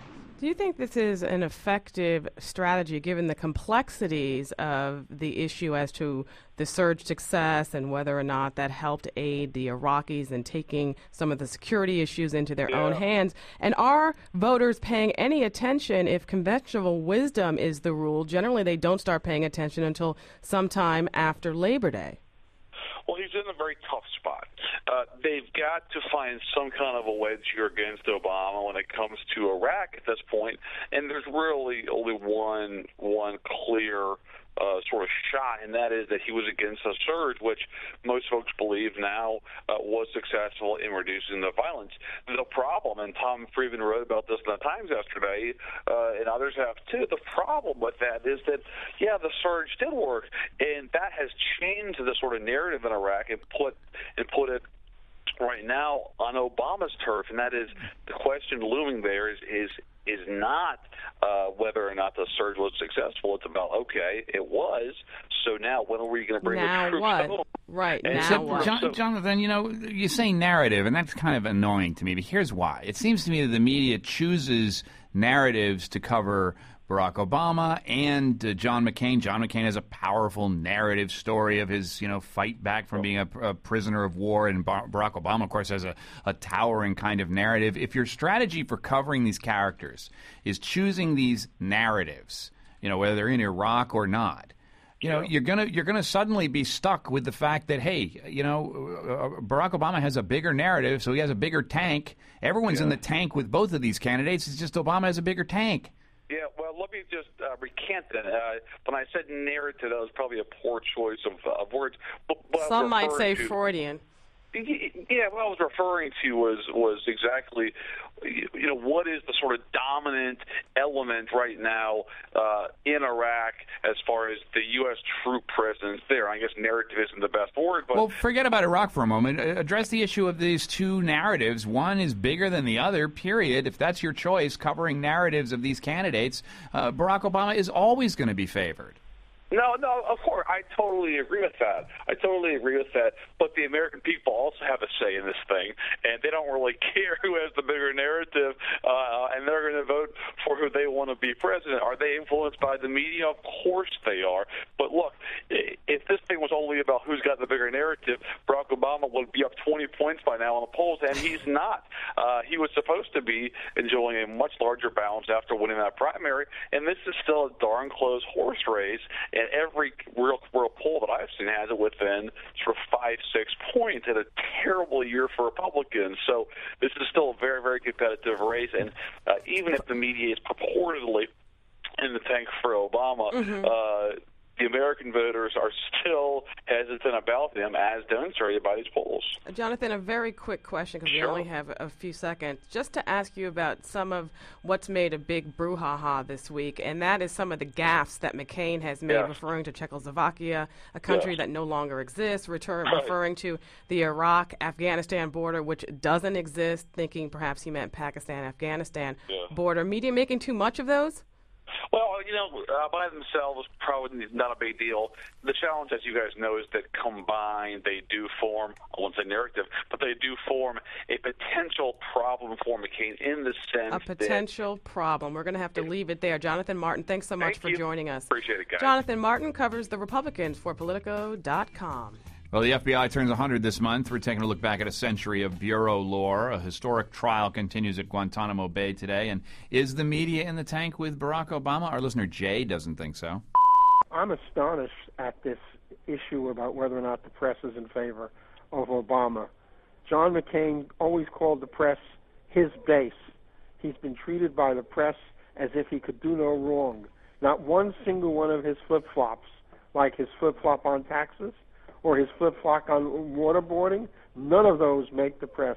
Do you think this is an effective strategy given the complexities of the issue as to the surge success and whether or not that helped aid the Iraqis in taking some of the security issues into their own hands? And are voters paying any attention if conventional wisdom is the rule? Generally, they don't start paying attention until sometime after Labor Day. Well, he's in a very tough spot. They've got to find some kind of a wedge here against Obama when it comes to Iraq at this point, and there's really only one clear sort of shot, and that is that he was against a surge, which most folks believe now was successful in reducing the violence. The problem, and Tom Friedman wrote about this in the Times yesterday, and others have too, the problem with that is that, yeah, the surge did work, and that has changed the sort of narrative in Iraq and put it right now on Obama's turf, and that is the question looming there is not whether or not the surge was successful. It's about, okay, it was, so now when are we going to bring the troops home? Right, and now what? Jonathan, you say narrative, and that's kind of annoying to me, but here's why. It seems to me that the media chooses narratives to cover Barack Obama and John McCain. John McCain has a powerful narrative story of his, fight back from being a prisoner of war, and Barack Obama, of course, has a towering kind of narrative. If your strategy for covering these characters is choosing these narratives, whether they're in Iraq or not, you're gonna suddenly be stuck with the fact that, hey, Barack Obama has a bigger narrative, so he has a bigger tank. Everyone's in the tank with both of these candidates. It's just Obama has a bigger tank. Yeah, well, let me just recant that. When I said narrative, that was probably a poor choice of words. But some might say Freudian. Yeah, what I was referring to was exactly, what is the sort of dominant element right now in Iraq as far as the U.S. troop presence there? I guess narrative isn't the best word, but... Well, forget about Iraq for a moment. Address the issue of these two narratives. One is bigger than the other, period. If that's your choice, covering narratives of these candidates, Barack Obama is always going to be favored. No, of course, I totally agree with that. But the American people also have a say in this thing, and they don't really care who has the bigger narrative, and they're going to vote for who they want to be president. Are they influenced by the media? Of course they are. But look, if this thing was only about who's got the bigger narrative, Barack Obama would be up 20 points by now on the polls, and he's not. He was supposed to be enjoying a much larger balance after winning that primary, and this is still a darn close horse race. And every real poll that I've seen has it within sort of 5-6 points, in a terrible year for Republicans. So this is still a very, very competitive race. And even if the media is purportedly in the tank for Obama, the American voters are still hesitant about them, as demonstrated by these polls. Jonathan, a very quick question, because we only have a few seconds, just to ask you about some of what's made a big brouhaha this week, and that is some of the gaffes that McCain has made, referring to Czechoslovakia, a country that no longer exists, referring to the Iraq-Afghanistan border, which doesn't exist, thinking perhaps he meant Pakistan-Afghanistan border. Media making too much of those? Well, by themselves, probably not a big deal. The challenge, as you guys know, is that combined they do form, I won't say narrative, but they do form a potential problem for McCain in the sense a potential problem. We're going to have to leave it there. Jonathan Martin, thanks so much for joining us. Appreciate it, guys. Jonathan Martin covers the Republicans for Politico.com. Well, the FBI turns 100 this month. We're taking a look back at a century of bureau lore. A historic trial continues at Guantanamo Bay today. And is the media in the tank with Barack Obama? Our listener Jay doesn't think so. I'm astonished at this issue about whether or not the press is in favor of Obama. John McCain always called the press his base. He's been treated by the press as if he could do no wrong. Not one single one of his flip-flops, like his flip-flop on taxes, or his flip-flop on waterboarding, none of those make the press.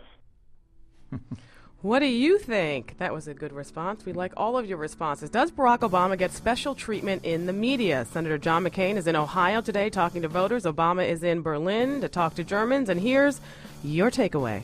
What do you think? That was a good response. We like all of your responses. Does Barack Obama get special treatment in the media? Senator John McCain is in Ohio today talking to voters. Obama is in Berlin to talk to Germans. And here's your takeaway.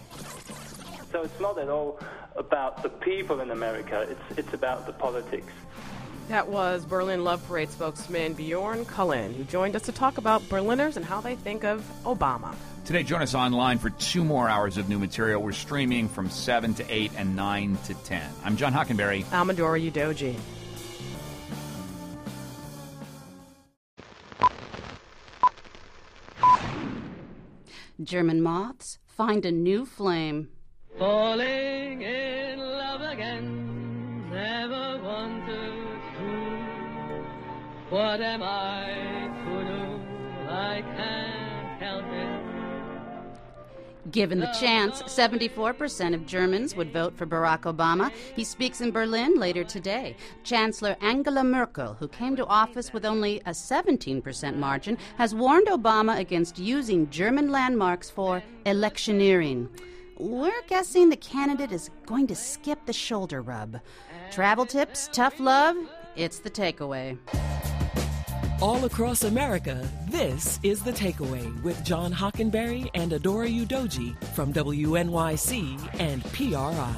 So it's not at all about the people in America. It's about the politics. That was Berlin Love Parade spokesman Bjorn Cullen, who joined us to talk about Berliners and how they think of Obama. Today, join us online for 2 more hours of new material. We're streaming from 7 to 8 and 9 to 10. I'm John Hockenberry. I'm Adora Udoji. German moths find a new flame. Falling in love again, never wanted to. What am I to do? I can't help it. Given the chance, 74% of Germans would vote for Barack Obama. He speaks in Berlin later today. Chancellor Angela Merkel, who came to office with only a 17% margin, has warned Obama against using German landmarks for electioneering. We're guessing the candidate is going to skip the shoulder rub. Travel tips, tough love, it's the takeaway. All across America, this is The Takeaway with John Hockenberry and Adora Udoji from WNYC and PRI.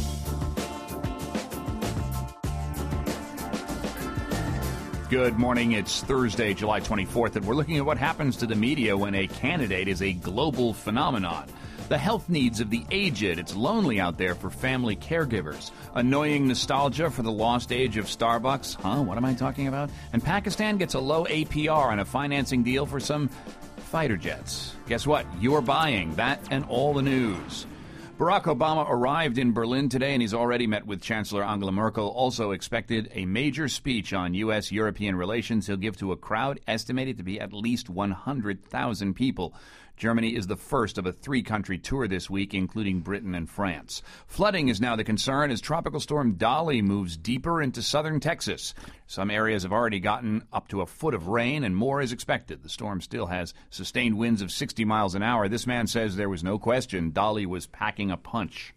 Good morning. It's Thursday, July 24th, and we're looking at what happens to the media when a candidate is a global phenomenon. The health needs of the aged. It's lonely out there for family caregivers. Annoying nostalgia for the lost age of Starbucks. What am I talking about? And Pakistan gets a low APR on a financing deal for some fighter jets. Guess what? You're buying that and all the news. Barack Obama arrived in Berlin today, and he's already met with Chancellor Angela Merkel. Also expected a major speech on U.S.-European relations he'll give to a crowd estimated to be at least 100,000 people. Germany is the first of a 3-country tour this week, including Britain and France. Flooding is now the concern as Tropical Storm Dolly moves deeper into southern Texas. Some areas have already gotten up to a foot of rain, and more is expected. The storm still has sustained winds of 60 miles an hour. This man says there was no question Dolly was packing a punch.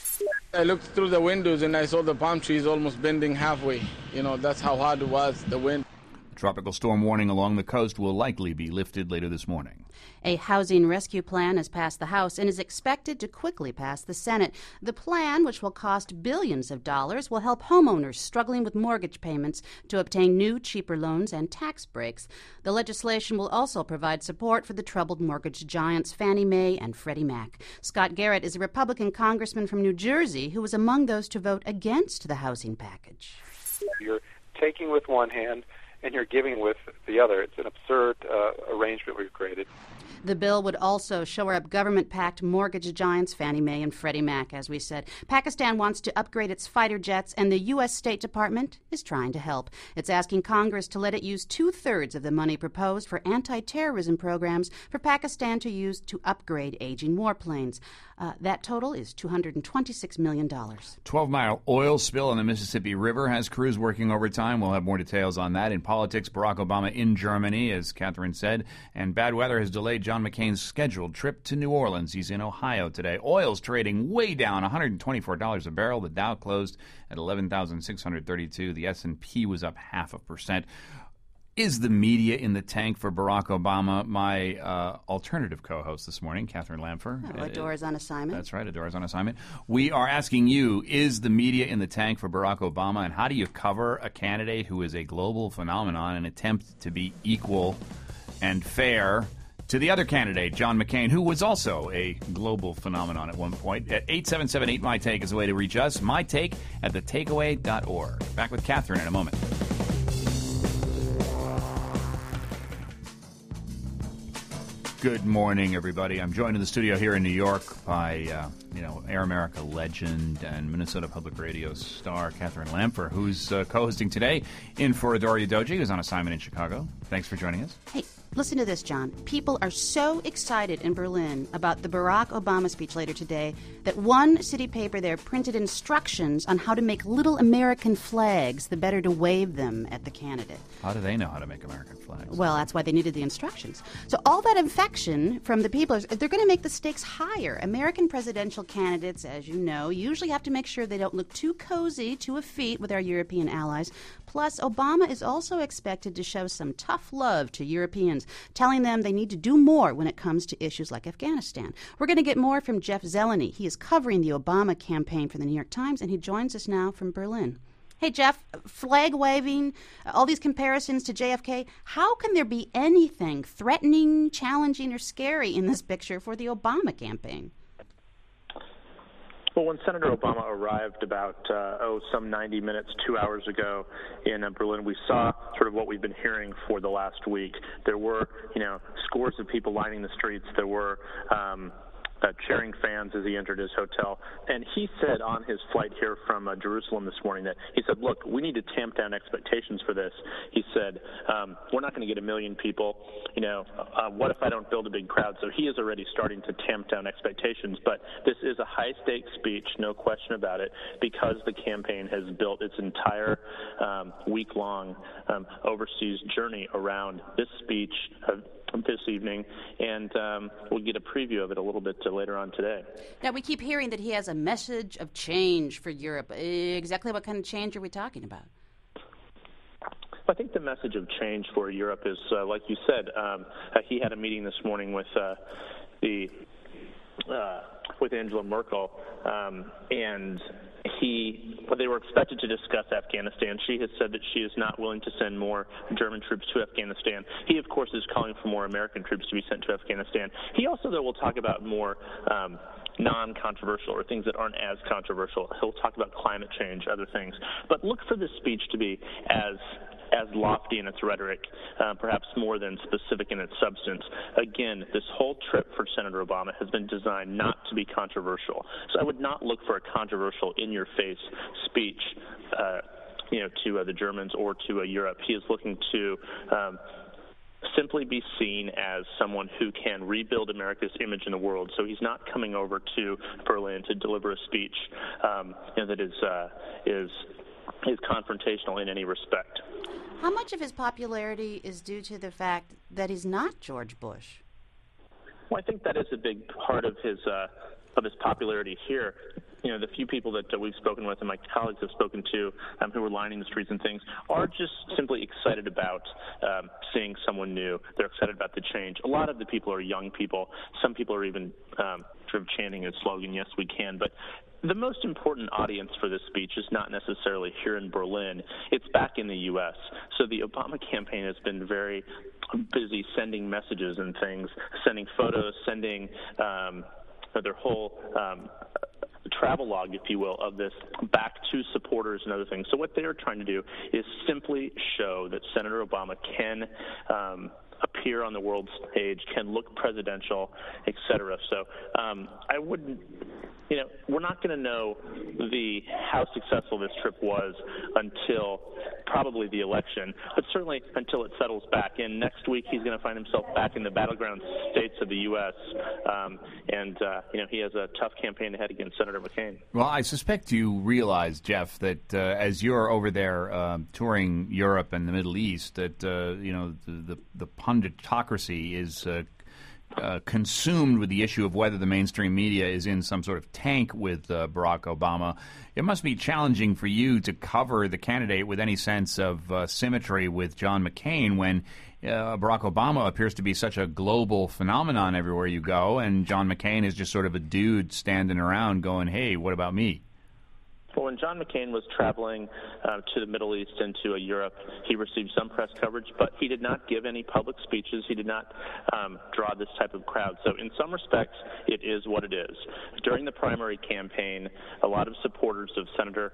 I looked through the windows and I saw the palm trees almost bending halfway. That's how hard it was, the wind. The tropical storm warning along the coast will likely be lifted later this morning. A housing rescue plan has passed the House and is expected to quickly pass the Senate. The plan, which will cost billions of dollars, will help homeowners struggling with mortgage payments to obtain new, cheaper loans and tax breaks. The legislation will also provide support for the troubled mortgage giants Fannie Mae and Freddie Mac. Scott Garrett is a Republican congressman from New Jersey who was among those to vote against the housing package. You're taking with one hand and you're giving with the other. It's an absurd arrangement we've created. The bill would also shore up government-backed mortgage giants Fannie Mae and Freddie Mac, as we said. Pakistan wants to upgrade its fighter jets, and the U.S. State Department is trying to help. It's asking Congress to let it use 2/3 of the money proposed for anti-terrorism programs for Pakistan to use to upgrade aging warplanes. That total is $226 million. 12-mile oil spill on the Mississippi River has crews working overtime. We'll have more details on that. In politics, Barack Obama in Germany, as Catherine said, and bad weather has delayed John McCain's scheduled trip to New Orleans. He's in Ohio today. Oil's trading way down, $124 a barrel. The Dow closed at 11,632. The S&P was up 0.5%. Is the media in the tank for Barack Obama? My alternative co-host this morning, Catherine Lamfer. Adora's on assignment. That's right, Adora's on assignment. We are asking you, is the media in the tank for Barack Obama, and how do you cover a candidate who is a global phenomenon and attempt to be equal and fair to the other candidate, John McCain, who was also a global phenomenon at one point? At 877-8MyTake is the way to reach us. MyTake at thetakeaway.org. Back with Catherine in a moment. Good morning, everybody. I'm joined in the studio here in New York by, Air America legend and Minnesota Public Radio star Catherine Lamfer, who's co-hosting today in for Adora Udoji, who's on assignment in Chicago. Thanks for joining us. Hey, listen to this, John. People are so excited in Berlin about the Barack Obama speech later today that one city paper there printed instructions on how to make little American flags, the better to wave them at the candidate. How do they know how to make American flags? Well, that's why they needed the instructions. So all that affection from the people, they're going to make the stakes higher. American presidential candidates, as you know, usually have to make sure they don't look too cozy to a feat with our European allies. Plus, Obama is also expected to show some tough love to Europeans, telling them they need to do more when it comes to issues like Afghanistan. We're going to get more from Jeff Zeleny. He is covering the Obama campaign for the New York Times, and he joins us now from Berlin. Hey, Jeff, flag waving, all these comparisons to JFK, how can there be anything threatening, challenging, or scary in this picture for the Obama campaign? Well, when Senator Obama arrived about, some 90 minutes, 2 hours ago in Berlin, we saw sort of what we've been hearing for the last week. There were, scores of people lining the streets. There were cheering fans as he entered his hotel. And he said on his flight here from Jerusalem this morning that he said, look, we need to tamp down expectations for this. He said, we're not going to get 1 million people. What if I don't build a big crowd? So he is already starting to tamp down expectations. But this is a high-stakes speech, no question about it, because the campaign has built its entire week-long overseas journey around this speech this evening, and we'll get a preview of it a little bit later on today. Now, we keep hearing that he has a message of change for Europe. Exactly what kind of change are we talking about? I think the message of change for Europe is, like you said, he had a meeting this morning with Angela Merkel, and they were expected to discuss Afghanistan. She has said that she is not willing to send more German troops to Afghanistan. He, of course, is calling for more American troops to be sent to Afghanistan. He also, though, will talk about more non-controversial or things that aren't as controversial. He'll talk about climate change, other things. But look for this speech to be as lofty in its rhetoric, perhaps more than specific in its substance. Again, this whole trip for Senator Obama has been designed not to be controversial. So I would not look for a controversial, in-your-face speech, to the Germans or to Europe. He is looking to simply be seen as someone who can rebuild America's image in the world. So he's not coming over to Berlin to deliver a speech that is confrontational in any respect. How much of his popularity is due to the fact that he's not George Bush? Well, I think that is a big part of his popularity here. The few people that we've spoken with and my colleagues have spoken to who were lining the streets and things are just simply excited about seeing someone new. They're excited about the change. A lot of the people are young people. Some people are even sort of chanting his slogan, yes, we can. But the most important audience for this speech is not necessarily here in Berlin. It's back in the U.S. So the Obama campaign has been very busy sending messages and things, sending photos, sending their whole travel log, if you will, of this back to supporters and other things. So what they're trying to do is simply show that Senator Obama can appear on the world stage, can look presidential, et cetera. So I wouldn't, we're not going to know how successful this trip was until probably the election, but certainly until it settles back. And next week he's going to find himself back in the battleground states of the U.S., and he has a tough campaign ahead against Senator McCain. Well, I suspect you realize, Jeff, that as you're over there touring Europe and the Middle East, that the punditocracy is consumed with the issue of whether the mainstream media is in some sort of tank with Barack Obama. It must be challenging for you to cover the candidate with any sense of symmetry with John McCain when Barack Obama appears to be such a global phenomenon everywhere you go, and John McCain is just sort of a dude standing around going, hey, what about me? Well, when John McCain was traveling to the Middle East and to Europe, he received some press coverage, but he did not give any public speeches. He did not draw this type of crowd. So in some respects, it is what it is. During the primary campaign, a lot of supporters of Senator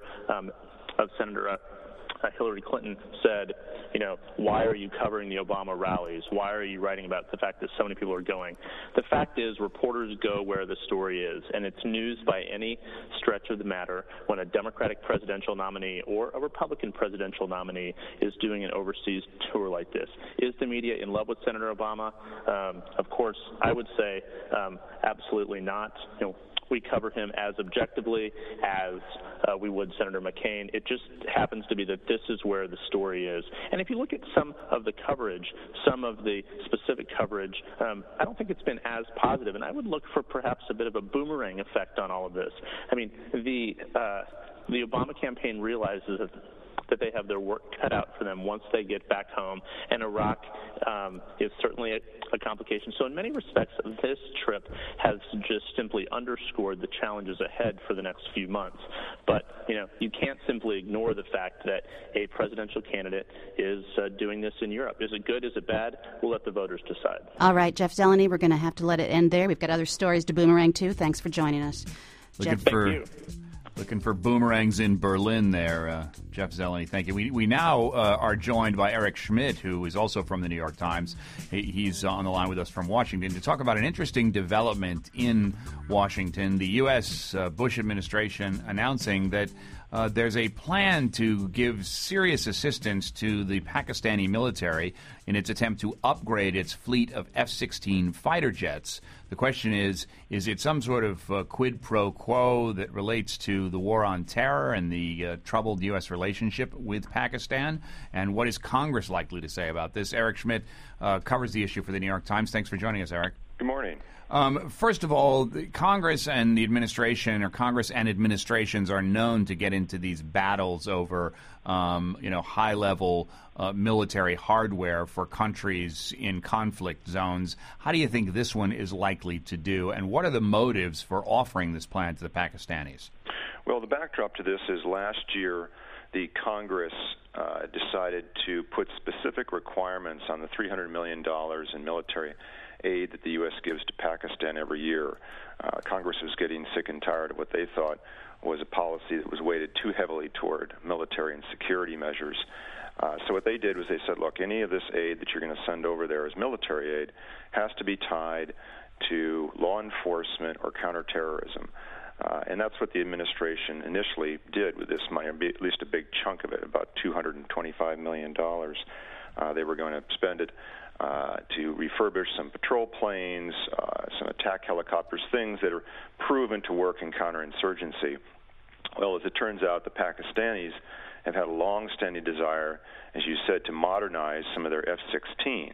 Hillary Clinton said, why are you covering the Obama rallies? Why are you writing about the fact that so many people are going? The fact is, reporters go where the story is, and it's news by any stretch of the matter when a Democratic presidential nominee or a Republican presidential nominee is doing an overseas tour like this. Is the media in love with Senator Obama? Of course, I would say absolutely not. We cover him as objectively as we would Senator McCain. It just happens to be that this is where the story is. And if you look at some of the coverage, some of the specific coverage, I don't think it's been as positive. And I would look for perhaps a bit of a boomerang effect on all of this. I mean, the Obama campaign realizes that they have their work cut out for them once they get back home. And Iraq is certainly a complication. So in many respects, this trip has just simply underscored the challenges ahead for the next few months. But, you can't simply ignore the fact that a presidential candidate is doing this in Europe. Is it good? Is it bad? We'll let the voters decide. All right, Jeff Zeleny, we're going to have to let it end there. We've got other stories to boomerang, too. Thanks for joining us. Looking for boomerangs in Berlin there, Jeff Zeleny. Thank you. We now are joined by Eric Schmidt, who is also from the New York Times. He's on the line with us from Washington to talk about an interesting development in Washington. The U.S. Bush administration announcing that there's a plan to give serious assistance to the Pakistani military in its attempt to upgrade its fleet of F-16 fighter jets. The question is it some sort of quid pro quo that relates to the war on terror and the troubled U.S. relationship with Pakistan? And what is Congress likely to say about this? Eric Schmidt covers the issue for the New York Times. Thanks for joining us, Eric. Good morning. First of all, Congress and the administration, or Congress and administrations, are known to get into these battles over, high-level military hardware for countries in conflict zones. How do you think this one is likely to do, and what are the motives for offering this plan to the Pakistanis? Well, the backdrop to this is last year the Congress decided to put specific requirements on the $300 million in military aid that the U.S. gives to Pakistan every year. Congress was getting sick and tired of what they thought was a policy that was weighted too heavily toward military and security measures. So what they did was they said, look, any of this aid that you're going to send over there as military aid has to be tied to law enforcement or counterterrorism. And that's what the administration initially did with this money, at least a big chunk of it, about $225 million. They were going to spend it to refurbish some patrol planes, some attack helicopters, things that are proven to work in counterinsurgency. Well, as it turns out, the Pakistanis have had a long-standing desire, as you said, to modernize some of their F-16s.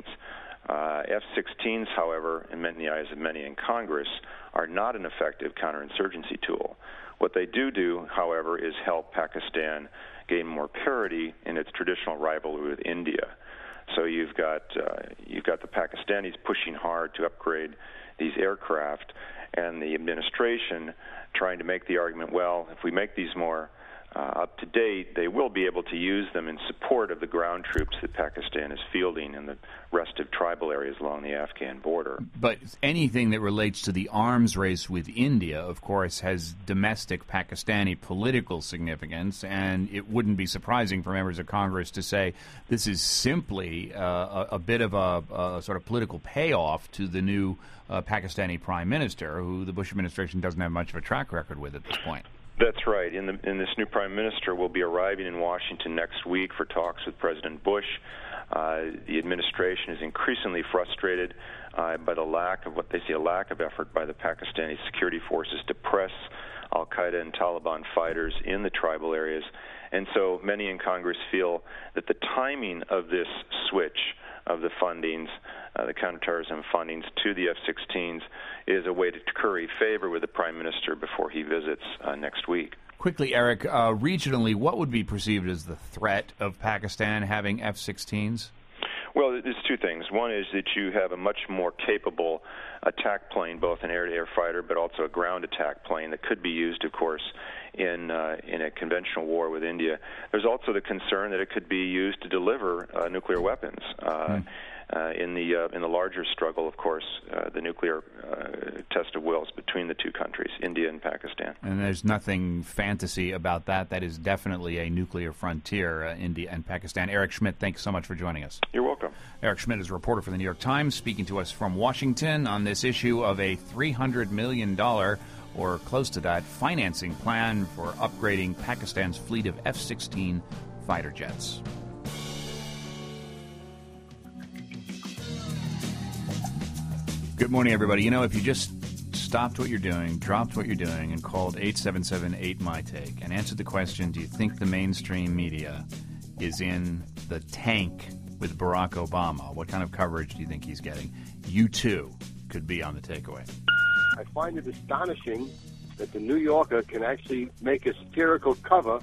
F-16s, however, in the eyes of many in Congress, are not an effective counterinsurgency tool. What they do, however, is help Pakistan gain more parity in its traditional rivalry with India. So you've got the Pakistanis pushing hard to upgrade these aircraft, and the administration trying to make the argument, well, if we make these more up to date, they will be able to use them in support of the ground troops that Pakistan is fielding in the restive tribal areas along the Afghan border. But anything that relates to the arms race with India, of course, has domestic Pakistani political significance, and it wouldn't be surprising for members of Congress to say this is simply a bit of a sort of political payoff to the new Pakistani prime minister, who the Bush administration doesn't have much of a track record with at this point. That's right. In this new prime minister will be arriving in Washington next week for talks with President Bush. The administration is increasingly frustrated by the lack of what they see a lack of effort by the Pakistani security forces to press al-Qaeda and Taliban fighters in the tribal areas. And so many in Congress feel that the timing of this switch of the fundings, the counterterrorism fundings to the F-16s, is a way to curry favor with the Prime Minister before he visits next week. Quickly, Eric, regionally, what would be perceived as the threat of Pakistan having F-16s? Well, there's two things. One is that you have a much more capable attack plane, both an air-to-air fighter, but also a ground attack plane that could be used, of course, in a conventional war with India. There's also the concern that it could be used to deliver nuclear weapons. In the larger struggle, of course, the nuclear test of wills between the two countries, India and Pakistan. And there's nothing fantasy about that. That is definitely a nuclear frontier, India and Pakistan. Eric Schmidt, thanks so much for joining us. You're welcome. Eric Schmidt is a reporter for the New York Times, speaking to us from Washington on this issue of a $300 million, or close to that, financing plan for upgrading Pakistan's fleet of F-16 fighter jets. Good morning, everybody. You know, if you just stopped what you're doing, dropped what you're doing, and called 877-8-MY-TAKE and answered the question, do you think the mainstream media is in the tank with Barack Obama? What kind of coverage do you think he's getting? You, too, could be on the takeaway. I find it astonishing that the New Yorker can actually make a satirical cover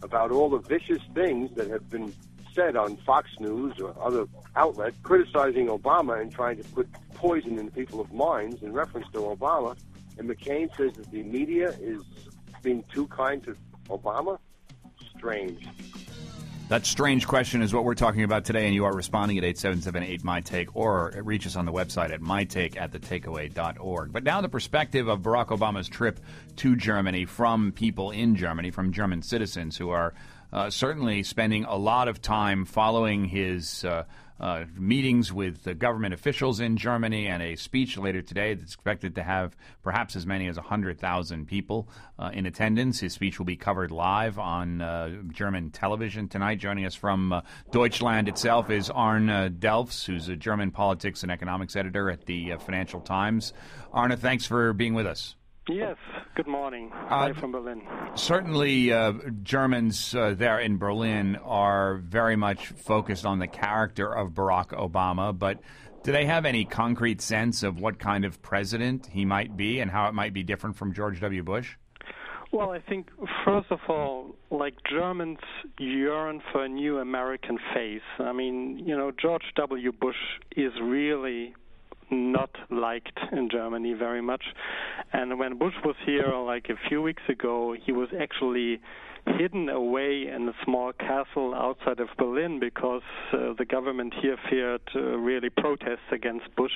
about all the vicious things that have been said on Fox News or other outlets criticizing Obama and trying to put poison in people's minds in reference to Obama. And McCain says that the media is being too kind to Obama. Strange. That strange question is what we're talking about today, and you are responding at 877-8MyTake, or reach us on the website at mytake@thetakeaway.org. But now the perspective of Barack Obama's trip to Germany from people in Germany, from German citizens who are certainly spending a lot of time following his meetings with government officials in Germany, and a speech later today that's expected to have perhaps as many as 100,000 people in attendance. His speech will be covered live on German television tonight. Joining us from Deutschland itself is Arne Delfs, who's a German politics and economics editor at the Financial Times. Arne, thanks for being with us. Yes, good morning. Hi from Berlin. Certainly, Germans there in Berlin are very much focused on the character of Barack Obama, but do they have any concrete sense of what kind of president he might be and how it might be different from George W. Bush? Well, I think, first of all, like Germans yearn for a new American face. I mean, George W. Bush is really not liked in Germany very much. And when Bush was here like a few weeks ago, he was actually hidden away in a small castle outside of Berlin because the government here feared really protests against Bush.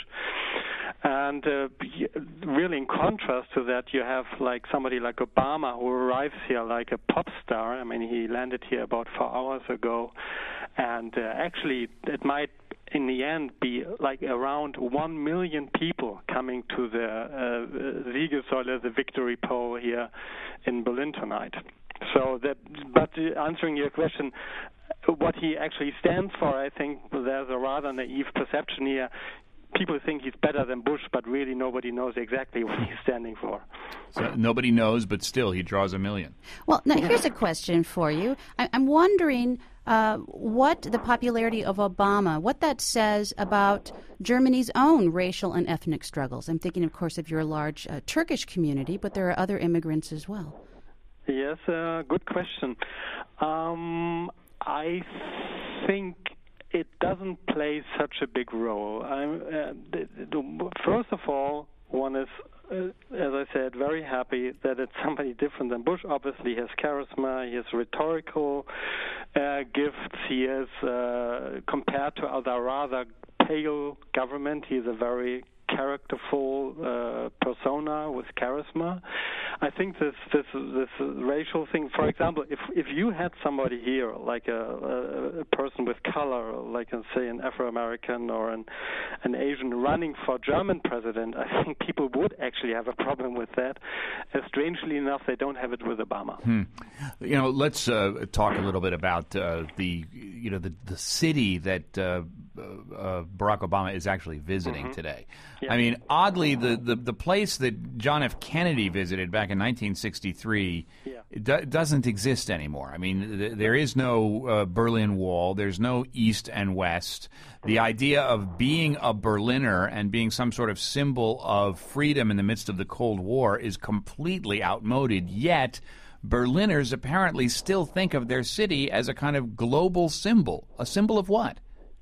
And really in contrast to that, you have like somebody like Obama who arrives here like a pop star. I mean, he landed here about 4 hours ago. And actually, it might in the end be like around 1 million people coming to the Siegessäule, the victory pole here in Berlin tonight. So but answering your question, what he actually stands for, I think there's a rather naive perception here. People think he's better than Bush, but really nobody knows exactly what he's standing for. So nobody knows, but still he draws 1 million. Well, now here's a question for you. I'm wondering what the popularity of Obama, what that says about Germany's own racial and ethnic struggles. I'm thinking, of course, of your large Turkish community, but there are other immigrants as well. Yes, good question. I think it doesn't play such a big role. First of all, one is, as I said, very happy that it's somebody different than Bush. Obviously, he has charisma, he has rhetorical gifts, he is, compared to other rather pale government, he's a very characterful persona with charisma. I think this racial thing, for example, if you had somebody here, like a person with color, like say an Afro-American or an Asian running for German president, I think people would actually have a problem with that. Strangely enough, they don't have it with Obama. Let's talk a little bit about the city that Barack Obama is actually visiting today. Yeah. I mean, oddly, the place that John F. Kennedy visited back in 1963 doesn't exist anymore. I mean, there is no Berlin Wall. There's no East and West. The idea of being a Berliner and being some sort of symbol of freedom in the midst of the Cold War is completely outmoded, yet Berliners apparently still think of their city as a kind of global symbol. A symbol of what?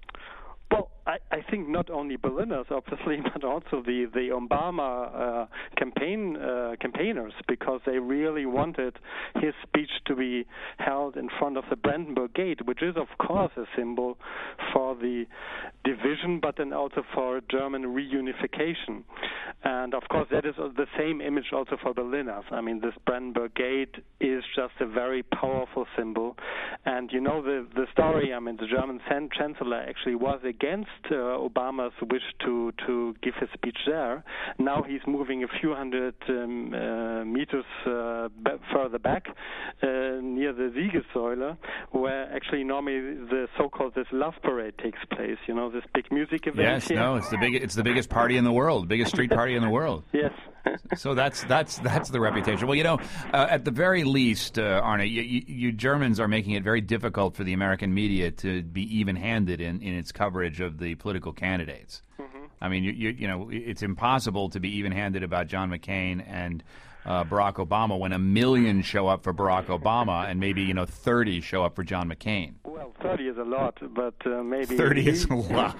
I think not only Berliners, obviously, but also the Obama campaigners, because they really wanted his speech to be held in front of the Brandenburg Gate, which is, of course, a symbol for the division, but then also for German reunification. And, of course, that is the same image also for Berliners. I mean, this Brandenburg Gate is just a very powerful symbol. And you know the story, I mean, the German Chancellor actually was against Obama's wish to give his speech there. Now he's moving a few hundred meters further back near the Siegessäule, where actually normally the so-called this love parade takes place. You know, this big music event. Yes, here. no, it's the biggest party in the world, biggest street party in the world. Yes. So that's the reputation. Well, you know, at the very least, Arne, you Germans are making it very difficult for the American media to be even-handed in its coverage of the political candidates. Mm-hmm. I mean, you know, it's impossible to be even-handed about John McCain and Barack Obama when 1 million show up for Barack Obama and maybe 30 show up for John McCain? Well, 30 is a lot, but maybe 30 is a lot.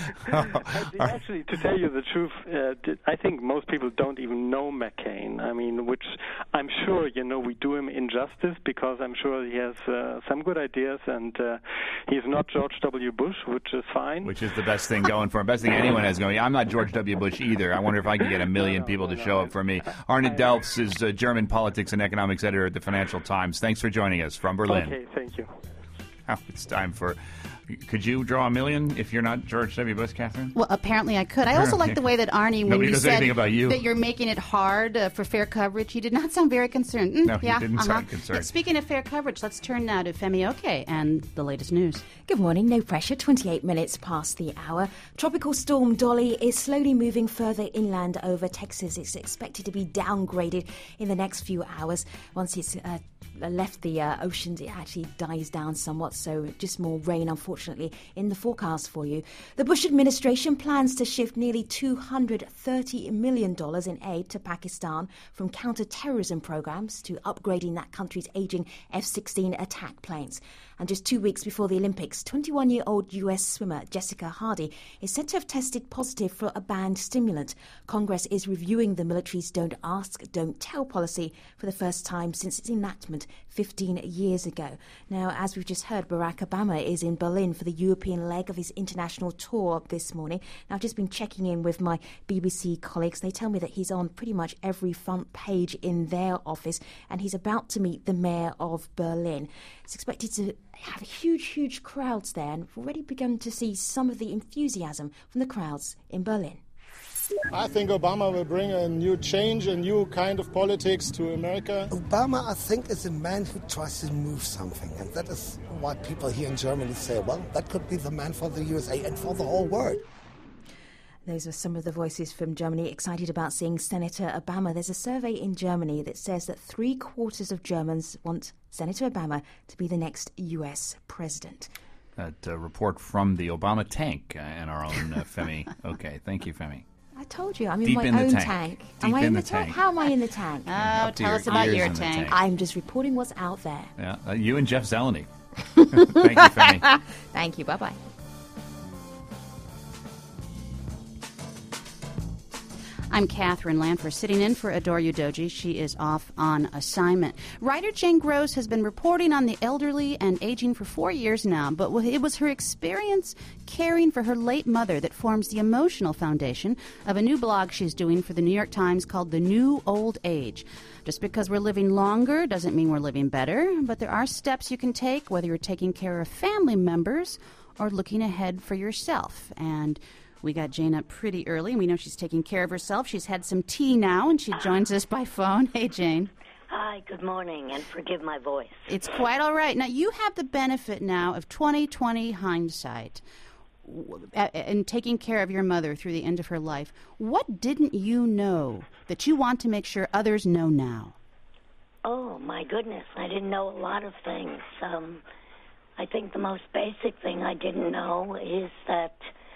Actually, to tell you the truth, I think most people don't even know McCain. I mean, which I'm sure we do him injustice because I'm sure he has some good ideas, and he's not George W. Bush, which is fine. Which is the best thing going for him. Best thing anyone has going. I'm not George W. Bush either. I wonder if I could get 1 million people to show up for me. Arne Delfs is German politics and economics editor at the Financial Times. Thanks for joining us from Berlin. Okay, thank you. Now it's time for... Could you draw 1 million if you're not George W. Bush, Catherine? Well, apparently I could. I also like the way that Arnie, when you said about you. that you're making it hard for fair coverage, he did not sound very concerned. No, he didn't sound concerned. Speaking of fair coverage, let's turn now to Femi Oke and the latest news. Good morning. No pressure. 28 minutes past the hour. Tropical storm Dolly is slowly moving further inland over Texas. It's expected to be downgraded in the next few hours. Once it's left the oceans, it actually dies down somewhat, so just more rain, unfortunately, in the forecast for you. The Bush administration plans to shift nearly $230 million in aid to Pakistan from counter-terrorism programs to upgrading that country's aging F-16 attack planes. And just 2 weeks before the Olympics, 21-year-old US swimmer Jessica Hardy is said to have tested positive for a banned stimulant. Congress is reviewing the military's Don't Ask, Don't Tell policy for the first time since its enactment 15 years ago. Now, as we've just heard, Barack Obama is in Berlin for the European leg of his international tour this morning. Now, I've just been checking in with my BBC colleagues. They tell me that he's on pretty much every front page in their office, and he's about to meet the mayor of Berlin. It's expected to have huge crowds there, and we've already begun to see some of the enthusiasm from the crowds in Berlin. I think Obama will bring a new change, a new kind of politics to America. Obama, I think, is a man who tries to move something, and that is why people here in Germany say, well, that could be the man for the USA and for the whole world. Those are some of the voices from Germany excited about seeing Senator Obama. There's a survey in Germany that says that 3/4 of Germans want Senator Obama to be the next U.S. president. That report from the Obama tank and our own Femi. Okay, thank you, Femi. I told you, I'm in Deep my in the own tank. tank. Deep Am I in the tank? How am I in the tank? Oh, tell us about your tank. I'm just reporting what's out there. Yeah, you and Jeff Zeleny. Thank you, Femi. Thank you. Bye-bye. I'm Catherine Lanford, sitting in for Adore Udoji. She is off on assignment. Writer Jane Gross has been reporting on the elderly and aging for 4 years now, but it was her experience caring for her late mother that forms the emotional foundation of a new blog she's doing for the New York Times called The New Old Age. Just because we're living longer doesn't mean we're living better, but there are steps you can take, whether you're taking care of family members or looking ahead for yourself. And we got Jane up pretty early, and we know she's taking care of herself. She's had some tea now, and she joins us by phone. Hey, Jane. Hi, good morning, and forgive my voice. It's quite all right. Now, you have the benefit now of 20/20 hindsight in taking care of your mother through the end of her life. What didn't you know that you want to make sure others know now? Oh, my goodness, I didn't know a lot of things. I think the most basic thing I didn't know is that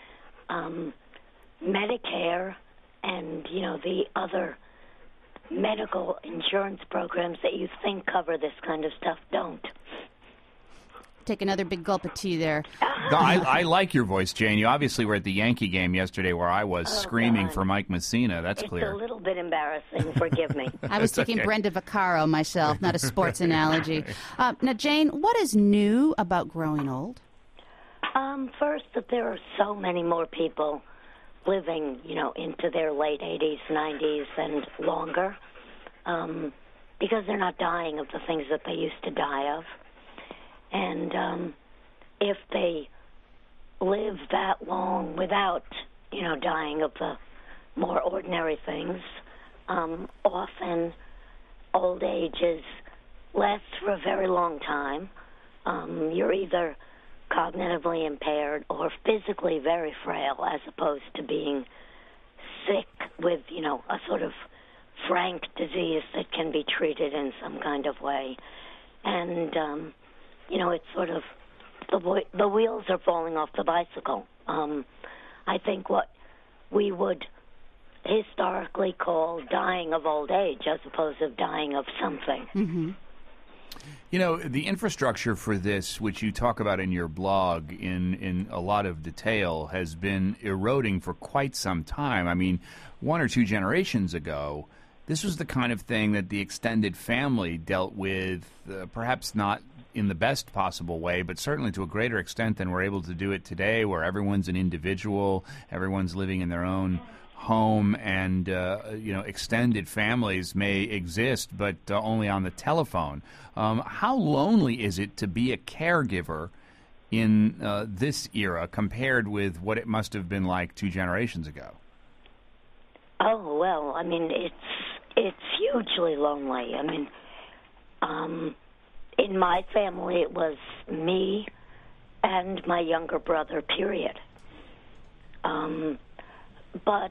Medicare and, the other medical insurance programs that you think cover this kind of stuff don't. Take another big gulp of tea there. No, I like your voice, Jane. You obviously were at the Yankee game yesterday where I was screaming for Mike Messina. That's clear. It's a little bit embarrassing. Forgive me. I was taking Brenda Vaccaro myself, not a sports analogy. Now, Jane, what is new about growing old? First, that there are so many more people living, into their late 80s, 90s, and longer, because they're not dying of the things that they used to die of. And if they live that long without, dying of the more ordinary things, often old age lasts for a very long time. You're either cognitively impaired or physically very frail, as opposed to being sick with, a sort of frank disease that can be treated in some kind of way. And, it's sort of the wheels are falling off the bicycle. I think what we would historically called dying of old age as opposed to dying of something. Mm-hmm. You know, the infrastructure for this, which you talk about in your blog in a lot of detail, has been eroding for quite some time. I mean, 1 or 2 generations ago, this was the kind of thing that the extended family dealt with, perhaps not in the best possible way, but certainly to a greater extent than we're able to do it today, where everyone's an individual, everyone's living in their own home, and extended families may exist, but only on the telephone. How lonely is it to be a caregiver in this era compared with what it must have been like 2 generations ago? Oh, well, I mean, it's hugely lonely. I mean, in my family, it was me and my younger brother, period. But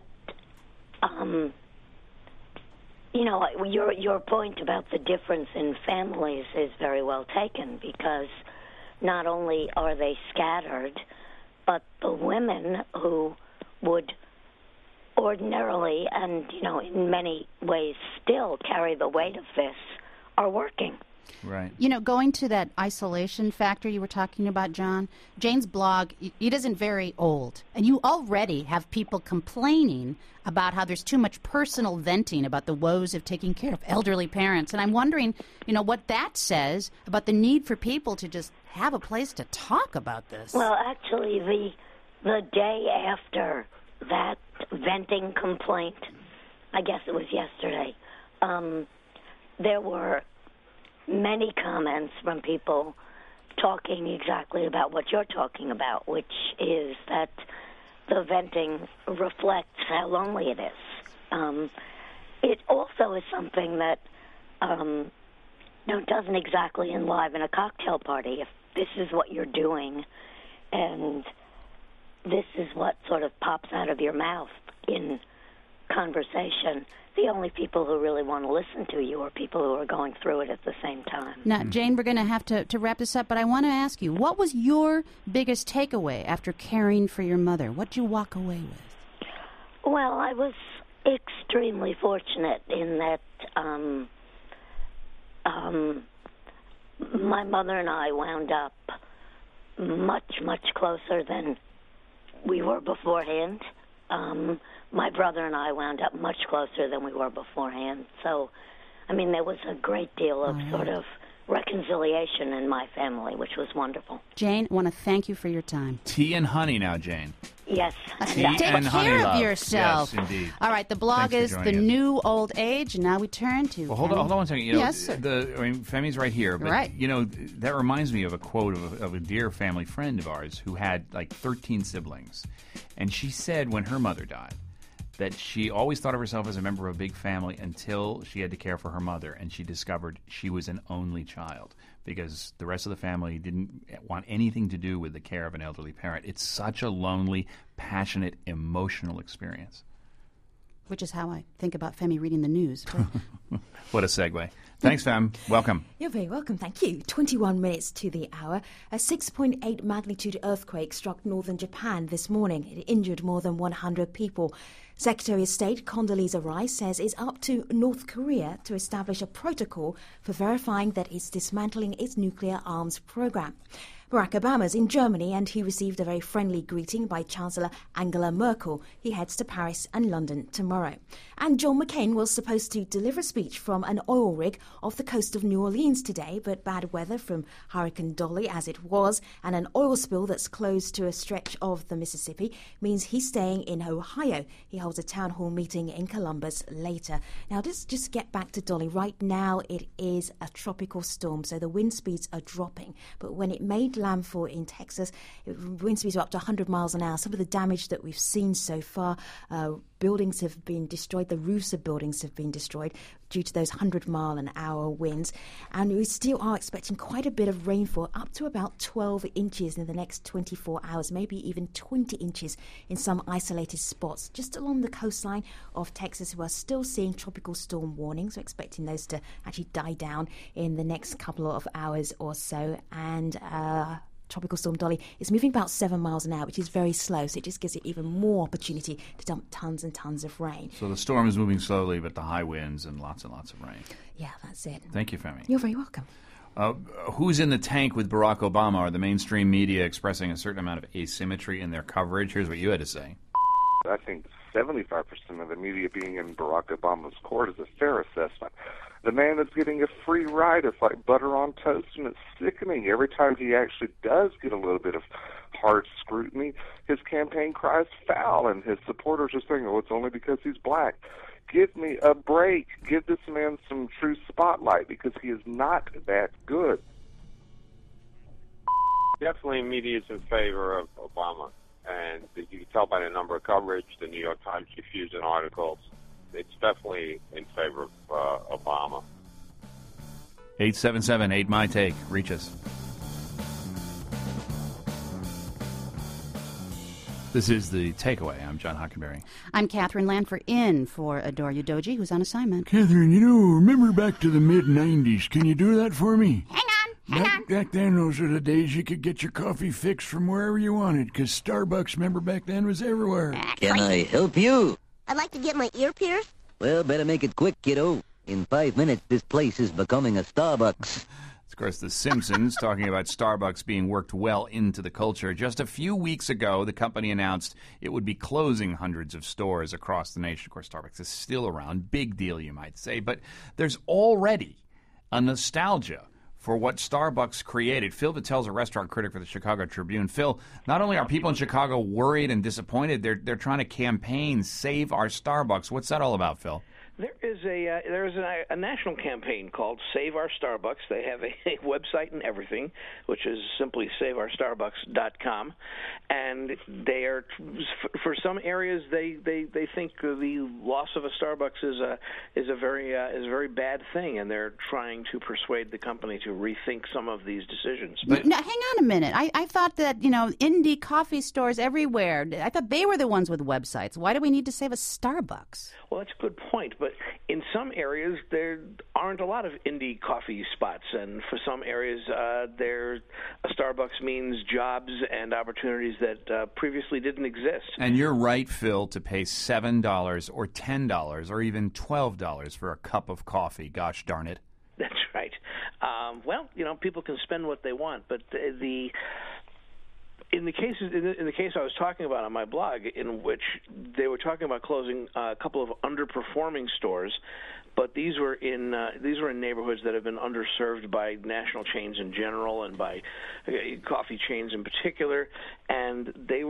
your point about the difference in families is very well taken, because not only are they scattered, but the women who would ordinarily and, in many ways still carry the weight of this are working. Right. Going to that isolation factor you were talking about, John, Jane's blog, it isn't very old. And you already have people complaining about how there's too much personal venting about the woes of taking care of elderly parents. And I'm wondering, what that says about the need for people to just have a place to talk about this. Well, actually, the day after that venting complaint, I guess it was yesterday, there were many comments from people talking exactly about what you're talking about, which is that the venting reflects how lonely it is. It also is something that doesn't exactly enliven a cocktail party. If this is what you're doing and this is what sort of pops out of your mouth in conversation, the only people who really want to listen to you are people who are going through it at the same time. Now, Jane, we're going to have to wrap this up, but I want to ask you, what was your biggest takeaway after caring for your mother? What did you walk away with? Well, I was extremely fortunate in that my mother and I wound up much, much closer than we were beforehand. My brother and I wound up much closer than we were beforehand. So, I mean, there was a great deal of sort of reconciliation in my family, which was wonderful. Jane, I want to thank you for your time. Tea and honey now, Jane. Yes. Take care of yourself. Yes, indeed. All right, the blog is The New Old Age, and now we turn to... Well, hold on 1 second. Yes, sir. Femi's right here, but, right. That reminds me of a quote of a dear family friend of ours who had, 13 siblings. And she said when her mother died that she always thought of herself as a member of a big family until she had to care for her mother, and she discovered she was an only child because the rest of the family didn't want anything to do with the care of an elderly parent. It's such a lonely, passionate, emotional experience. Which is how I think about Femi reading the news. What a segue. Thanks, Fem. Welcome. You're very welcome. Thank you. 21 minutes to the hour. A 6.8 magnitude earthquake struck northern Japan this morning. It injured more than 100 people. Secretary of State Condoleezza Rice says it's up to North Korea to establish a protocol for verifying that it's dismantling its nuclear arms program. Barack Obama's in Germany and he received a very friendly greeting by Chancellor Angela Merkel. He heads to Paris and London tomorrow. And John McCain was supposed to deliver a speech from an oil rig off the coast of New Orleans today, but bad weather from Hurricane Dolly as it was and an oil spill that's close to a stretch of the Mississippi means he's staying in Ohio. He holds a town hall meeting in Columbus later. Now, let's just get back to Dolly. Right now it is a tropical storm, so the wind speeds are dropping. But when it made landfall in Texas, wind speeds were up to 100 miles an hour. Some of the damage that we've seen so far, buildings have been destroyed, the roofs of buildings have been destroyed due to those 100-mile-an-hour winds. And we still are expecting quite a bit of rainfall, up to about 12 inches in the next 24 hours, maybe even 20 inches in some isolated spots just along the coastline of Texas. We are still seeing tropical storm warnings. We're expecting those to actually die down in the next couple of hours or so. And Tropical Storm Dolly is moving about 7 miles an hour, which is very slow, so it just gives it even more opportunity to dump tons and tons of rain. So the storm is moving slowly, but the high winds and lots of rain. Yeah, that's it. Thank you, Femi. You're very welcome. Who's in the tank with Barack Obama? Are the mainstream media expressing a certain amount of asymmetry in their coverage? Here's what you had to say. I think 75% of the media being in Barack Obama's court is a fair assessment. The man is getting a free ride. It's like butter on toast, and it's sickening. Every time he actually does get a little bit of hard scrutiny, his campaign cries foul, and his supporters are saying, oh, it's only because he's black. Give me a break. Give this man some true spotlight, because he is not that good. Definitely media is in favor of Obama, and you can tell by the number of coverage, the New York Times refusing articles. It's definitely in favor of Obama. 877-8MY-TAKE. Reach us. This is The Takeaway. I'm John Hockenberry. I'm Catherine Lanford in for Adore Udoji, who's on assignment. Catherine, remember back to the mid-'90s. Can you do that for me? Hang on. Back then, those are the days you could get your coffee fixed from wherever you wanted, because Starbucks, remember, back then was everywhere. Can I help you? I'd like to get my ear pierced. Well, better make it quick, kiddo. In 5 minutes, this place is becoming a Starbucks. Of course, The Simpsons talking about Starbucks being worked well into the culture. Just a few weeks ago, the company announced it would be closing hundreds of stores across the nation. Of course, Starbucks is still around. Big deal, you might say. But there's already a nostalgia for what Starbucks created. Phil Vittel's a restaurant critic for the Chicago Tribune. Phil, not only are people in Chicago worried and disappointed, they're trying to campaign Save Our Starbucks. What's that all about, Phil? There is a national campaign called Save Our Starbucks. They have a website and everything, which is simply saveourstarbucks.com, and they are, for some areas they think the loss of a Starbucks is a very bad thing, and they're trying to persuade the company to rethink some of these decisions. But now, hang on a minute. I thought that indie coffee stores everywhere, I thought they were the ones with websites. Why do we need to save a Starbucks? Well, that's a good point, but in some areas there aren't a lot of indie coffee spots, and for some areas a Starbucks means jobs and opportunities that previously didn't exist. And you're right, Phil, to pay $7 or $10 or even $12 for a cup of coffee. Gosh darn it. That's right. Well, people can spend what they want, but in the case I was talking about on my blog, in which they were talking about closing a couple of underperforming stores, but these were in neighborhoods that have been underserved by national chains in general and by coffee chains in particular, and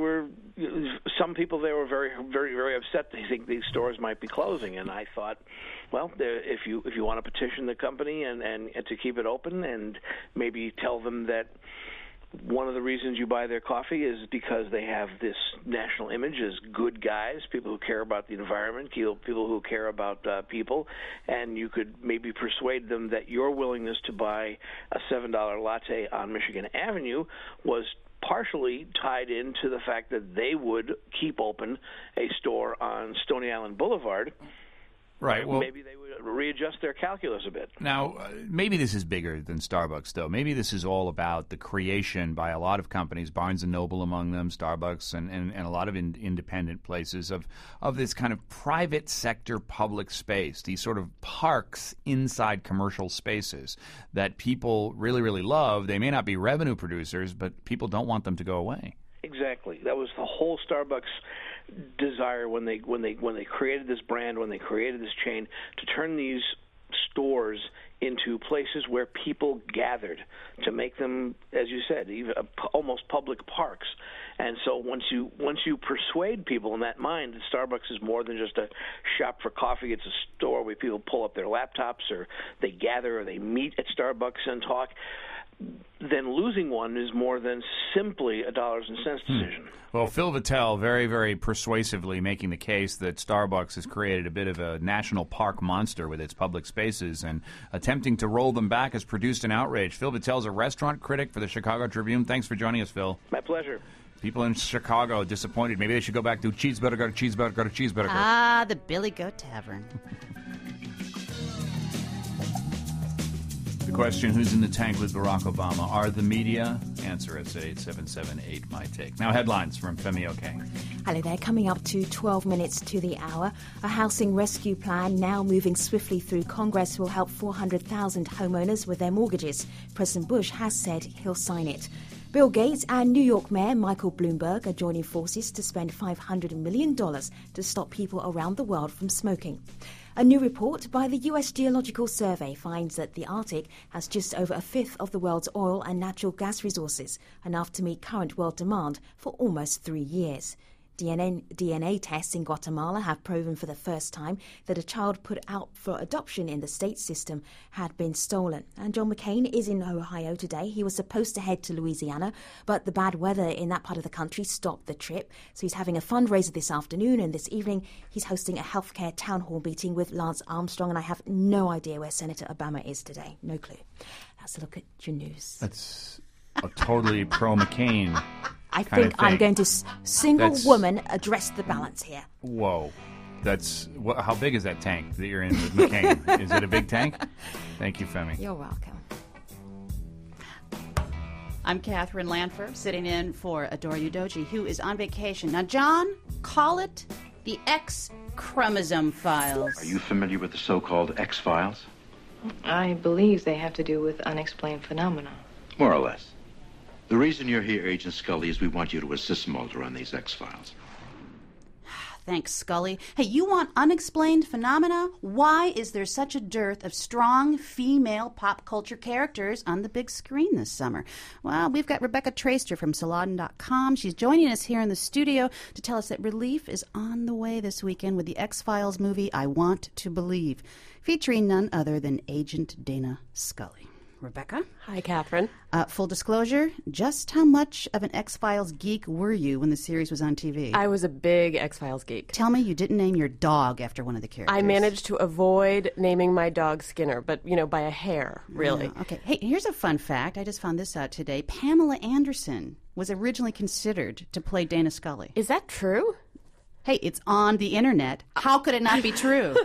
some people there were very, very, very upset. They think these stores might be closing, and I thought, well, if you want to petition the company and to keep it open, and maybe tell them that one of the reasons you buy their coffee is because they have this national image as good guys, people who care about the environment, people who care about people, and you could maybe persuade them that your willingness to buy a $7 latte on Michigan Avenue was partially tied into the fact that they would keep open a store on Stony Island Boulevard. Right. Well, maybe they would readjust their calculus a bit. Now, maybe this is bigger than Starbucks, though. Maybe this is all about the creation by a lot of companies, Barnes & Noble among them, Starbucks, and a lot of independent places, of this kind of private sector public space, these sort of parks inside commercial spaces that people really, really love. They may not be revenue producers, but people don't want them to go away. Exactly. That was the whole Starbucks desire when they created this brand, when they created this chain, to turn these stores into places where people gathered, to make them, as you said, even almost public parks. And so once you persuade people in that mind that Starbucks is more than just a shop for coffee, it's a store where people pull up their laptops, or they gather, or they meet at Starbucks and talk, then losing one is more than simply a dollars and cents decision. Well, Phil Vittel very, very persuasively making the case that Starbucks has created a bit of a national park monster with its public spaces, and attempting to roll them back has produced an outrage. Phil Vittel is a restaurant critic for the Chicago Tribune. Thanks for joining us, Phil. My pleasure. People in Chicago disappointed. Maybe they should go back to cheeseburger, cheeseburger, cheeseburger. The Billy Goat Tavern. Good question, who's in the tank with Barack Obama? Are the media? Answer us at 877-8-MY-TAKE. Now headlines from Femi Oke. Hello there. Coming up to 12 minutes to the hour, a housing rescue plan now moving swiftly through Congress will help 400,000 homeowners with their mortgages. President Bush has said he'll sign it. Bill Gates and New York Mayor Michael Bloomberg are joining forces to spend $500 million to stop people around the world from smoking. A new report by the US Geological Survey finds that the Arctic has just over a fifth of the world's oil and natural gas resources, enough to meet current world demand for almost 3 years. DNA tests in Guatemala have proven for the first time that a child put out for adoption in the state system had been stolen. And John McCain is in Ohio today. He was supposed to head to Louisiana, but the bad weather in that part of the country stopped the trip. So he's having a fundraiser this afternoon, and this evening he's hosting a healthcare town hall meeting with Lance Armstrong, and I have no idea where Senator Obama is today. No clue. Let's look at your news. That's a totally pro-McCain. I think I'm going to single woman address the balance here. Whoa. How big is that tank that you're in with McCain? Is it a big tank? Thank you, Femi. You're welcome. I'm Catherine Lanfer, sitting in for Adora Udoji, who is on vacation. Now, John, call it the X chromosome files. Are you familiar with the so-called X-Files? I believe they have to do with unexplained phenomena. More or less. The reason you're here, Agent Scully, is we want you to assist Mulder on these X-Files. Thanks, Scully. Hey, you want unexplained phenomena? Why is there such a dearth of strong female pop culture characters on the big screen this summer? Well, we've got Rebecca Traister from Salon.com. She's joining us here in the studio to tell us that relief is on the way this weekend with the X-Files movie I Want to Believe, featuring none other than Agent Dana Scully. Rebecca? Hi, Catherine. Full disclosure, just how much of an X-Files geek were you when the series was on TV? I was a big X-Files geek. Tell me you didn't name your dog after one of the characters. I managed to avoid naming my dog Skinner, but, by a hair, really. Yeah, okay. Hey, here's a fun fact. I just found this out today. Pamela Anderson was originally considered to play Dana Scully. Is that true? Hey, it's on the internet. How could it not be true?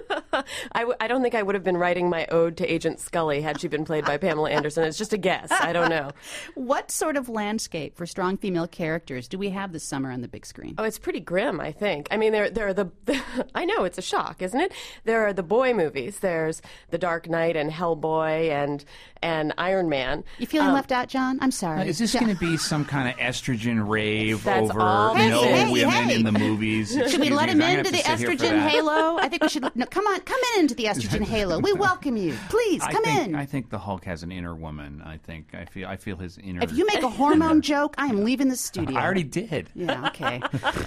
I don't think I would have been writing my ode to Agent Scully had she been played by Pamela Anderson. It's just a guess. I don't know. What sort of landscape for strong female characters do we have this summer on the big screen? Oh, it's pretty grim, I think. I mean, there are the I know, it's a shock, isn't it? There are the boy movies. There's The Dark Knight and Hellboy and Iron Man. You feeling left out, John? I'm sorry. Is this going to be some kind of estrogen rave That's over all women in the movies? Should we let him into the estrogen halo? I think we should. No, come into the estrogen halo. We welcome you. Please come in. I think the Hulk has an inner woman. I feel his inner. If you make a hormone joke, I am leaving the studio. I already did. Yeah. Okay.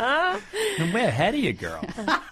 I'm way ahead of you, girl.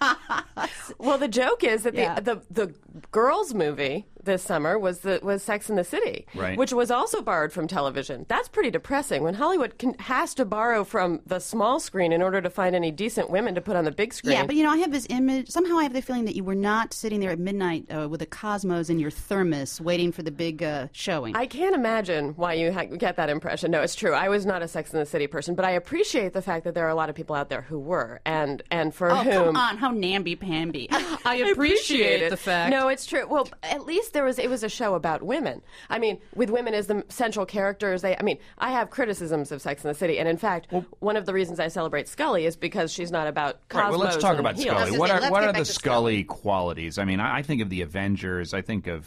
Well, the joke is that the girls' movie this summer was Sex and the City, right, which was also borrowed from television. That's pretty depressing when Hollywood has to borrow from the small screen in order to find any decent women to put on the big screen. Yeah, but I have this image. Somehow I have the feeling that you were not sitting there at midnight with a Cosmos in your thermos waiting for the big showing. I can't imagine why you get that impression. No, it's true. I was not a Sex and the City person, but I appreciate the fact that there are a lot of people out there who were, and for whom... Oh, come on. How namby-pamby. I appreciate the fact. No, it's true. Well, at least it was a show about women. I mean, with women as the central characters, I have criticisms of Sex and the City, and in fact, one of the reasons I celebrate Scully is because she's not about Cosmos. Right, well, let's talk about heels. Scully. What are the Scully qualities? I mean, I think of the Avengers. I think of,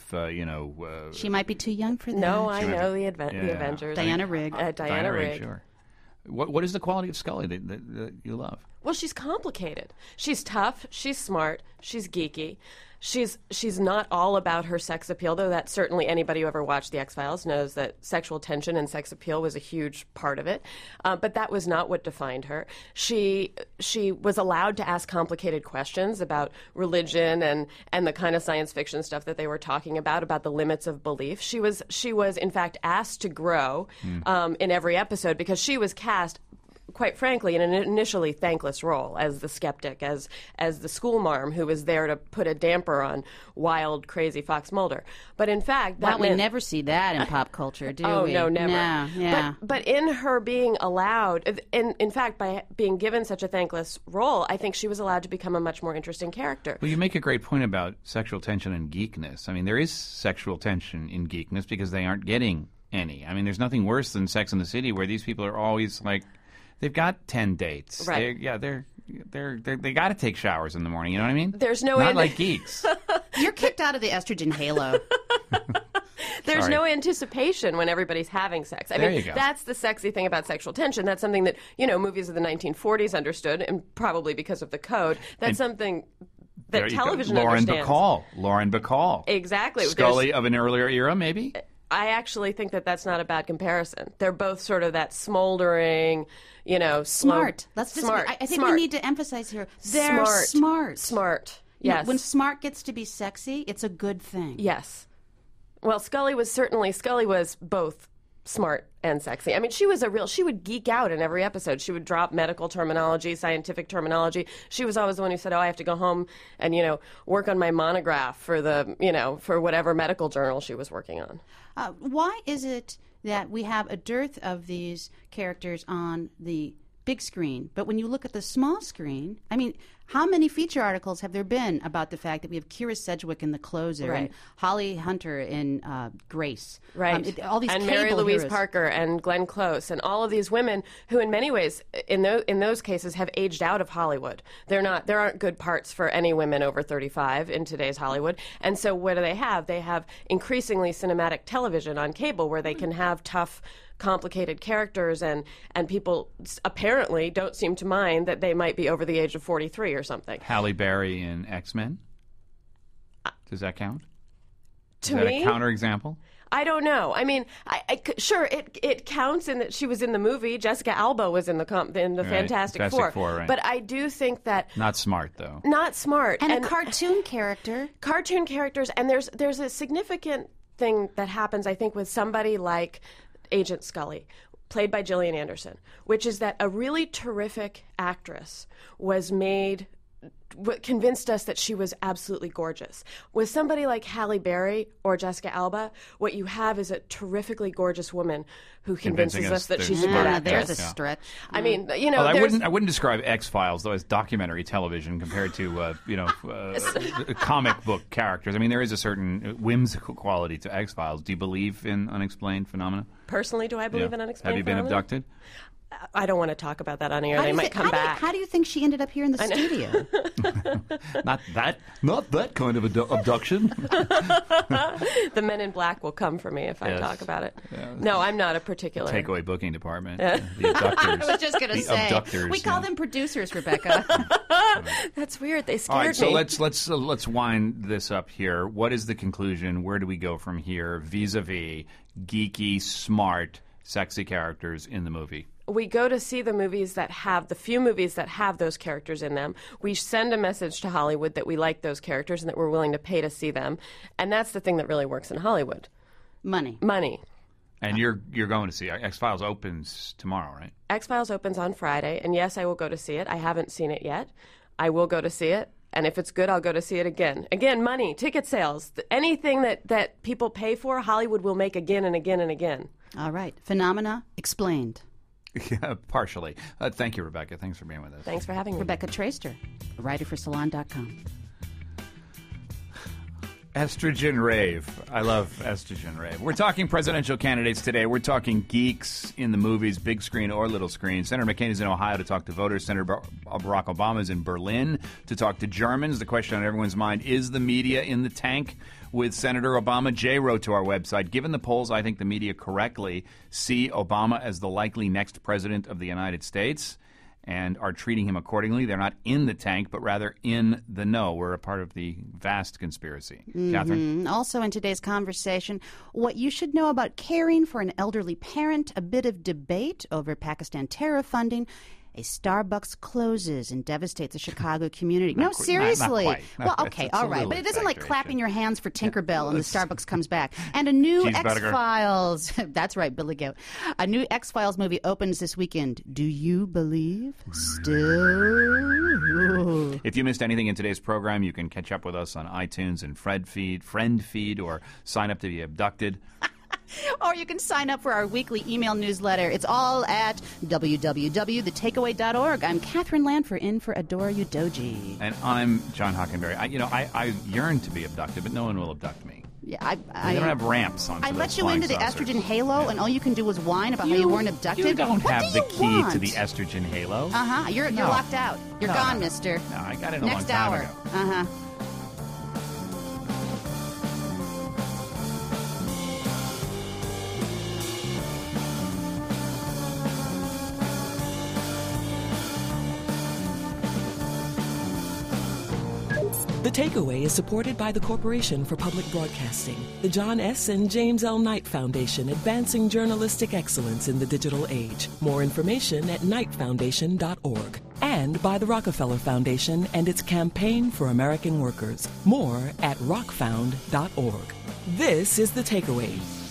She might be too young for that. No, I know the Avengers. Diana Rigg. Diana Rigg. Sure. What is the quality of Scully that you love? Well, she's complicated. She's tough. She's smart. She's geeky. She's not all about her sex appeal, though that certainly anybody who ever watched The X-Files knows that sexual tension and sex appeal was a huge part of it. But that was not what defined her. She was allowed to ask complicated questions about religion and the kind of science fiction stuff that they were talking about the limits of belief. She was in fact asked to grow in every episode because she was cast quite frankly, in an initially thankless role as the skeptic, as the school marm who was there to put a damper on wild, crazy Fox Mulder. But in fact, that we never see that in pop culture, do we? Oh, no, never. No, yeah. But in her being allowed, in fact, by being given such a thankless role, I think she was allowed to become a much more interesting character. Well, you make a great point about sexual tension and geekness. I mean, there is sexual tension in geekness because they aren't getting any. I mean, there's nothing worse than Sex and the City, where these people are always like, they've got 10 dates. Right. They got to take showers in the morning. You know what I mean? There's no not like geeks. You're kicked out of the estrogen halo. There's no anticipation when everybody's having sex. I mean, that's the sexy thing about sexual tension. That's something that, movies of the 1940s understood, and probably because of the code. That's something that television understands. Lauren Bacall. Exactly. Scully of an earlier era, maybe? I actually think that that's not a bad comparison. They're both sort of that smoldering, smart. Smart. I think we need to emphasize here. They're smart. Smart. Yes. When smart gets to be sexy, it's a good thing. Yes. Well, Scully was both smart and sexy. I mean, she would geek out in every episode. She would drop medical terminology, scientific terminology. She was always the one who said, I have to go home and, work on my monograph for whatever medical journal she was working on. Why is it that we have a dearth of these characters on the big screen, but when you look at the small screen, I mean, how many feature articles have there been about the fact that we have Kira Sedgwick in The Closer and Holly Hunter in Grace? Right. All these and cable Mary Louise heroes. Parker and Glenn Close and all of these women who in many ways in those cases have aged out of Hollywood. There aren't good parts for any women over 35 in today's Hollywood. And so what do they have? They have increasingly cinematic television on cable where they can have tough, complicated characters, and people apparently don't seem to mind that they might be over the age of 43 or something. Halle Berry in X-Men? Does that count? Is that me? a counterexample? I don't know. I mean, sure, it counts in that she was in the movie. Jessica Alba was in the Fantastic Four. Right. But I do think that not smart though. Not smart. And a cartoon character. Cartoon characters, and there's a significant thing that happens, I think, with somebody like Agent Scully, played by Gillian Anderson, which is that a really terrific actress convinced us that she was absolutely gorgeous. With somebody like Halle Berry or Jessica Alba, what you have is a terrifically gorgeous woman who convinces us that she's a good actress. There's a stretch. I mean, I wouldn't describe X-Files though as documentary television compared to comic book characters. I mean, there is a certain whimsical quality to X-Files. Do you believe in unexplained phenomena? Personally, do I believe in unexplained phenomena? Have you been abducted? I don't want to talk about that on air. They might come back. How do you think she ended up here in the studio? Not that kind of abduction. The Men in Black will come for me if I talk about it. Yeah. No, I'm not a particular takeaway booking department. The abductors. I was just going to say abductors, we call them producers, Rebecca. That's weird. They scared me. All right, so me. let's wind this up here. What is the conclusion? Where do we go from here? Vis-a-vis geeky, smart, sexy characters in the movie. We go to see the few movies that have those characters in them. We send a message to Hollywood that we like those characters and that we're willing to pay to see them. And that's the thing that really works in Hollywood. Money. And you're going to see X-Files opens tomorrow, right? X-Files opens on Friday, and yes, I will go to see it. I haven't seen it yet. I will go to see it. And if it's good, I'll go to see it again. Again, money, ticket sales, anything that people pay for, Hollywood will make again and again and again. All right. Phenomena explained. Yeah, partially. Thank you, Rebecca. Thanks for being with us. Thanks for having me. Rebecca Traister, a writer for Salon.com. Estrogen rave. I love estrogen rave. We're talking presidential candidates today. We're talking geeks in the movies, big screen or little screen. Senator McCain is in Ohio to talk to voters. Senator Barack Obama is in Berlin to talk to Germans. The question on everyone's mind, is the media in the tank with Senator Obama? Jay wrote to our website, given the polls, I think the media correctly see Obama as the likely next president of the United States and are treating him accordingly. They're not in the tank, but rather in the know. We're a part of the vast conspiracy. Catherine? Also in today's conversation, what you should know about caring for an elderly parent, a bit of debate over Pakistan terror funding, A Starbucks closes and devastates the Chicago community. No, seriously. Not quite. Well, okay, all right. But it isn't like clapping your hands for Tinkerbell and the Starbucks comes back. And a new X-Files. That's right, Billy Goat. A new X-Files movie opens this weekend. Do you believe? Still? If you missed anything in today's program, you can catch up with us on iTunes and Friend Feed, or sign up to be abducted. Or you can sign up for our weekly email newsletter. It's all at www.thetakeaway.org. I'm Catherine Lanford, in for Adora Udoji. And I'm John Hockenberry. I yearn to be abducted, but no one will abduct me. Yeah, they don't have ramps on. I let you into the estrogen halo, and all you can do was whine about how you weren't abducted. You don't what have do the key want? to the estrogen halo. You're locked out. You're gone, mister. No, I got it a Next long time hour. ago. The Takeaway is supported by the Corporation for Public Broadcasting, the John S. and James L. Knight Foundation, advancing journalistic excellence in the digital age. More information at knightfoundation.org. And by the Rockefeller Foundation and its Campaign for American Workers. More at rockfound.org. This is The Takeaway.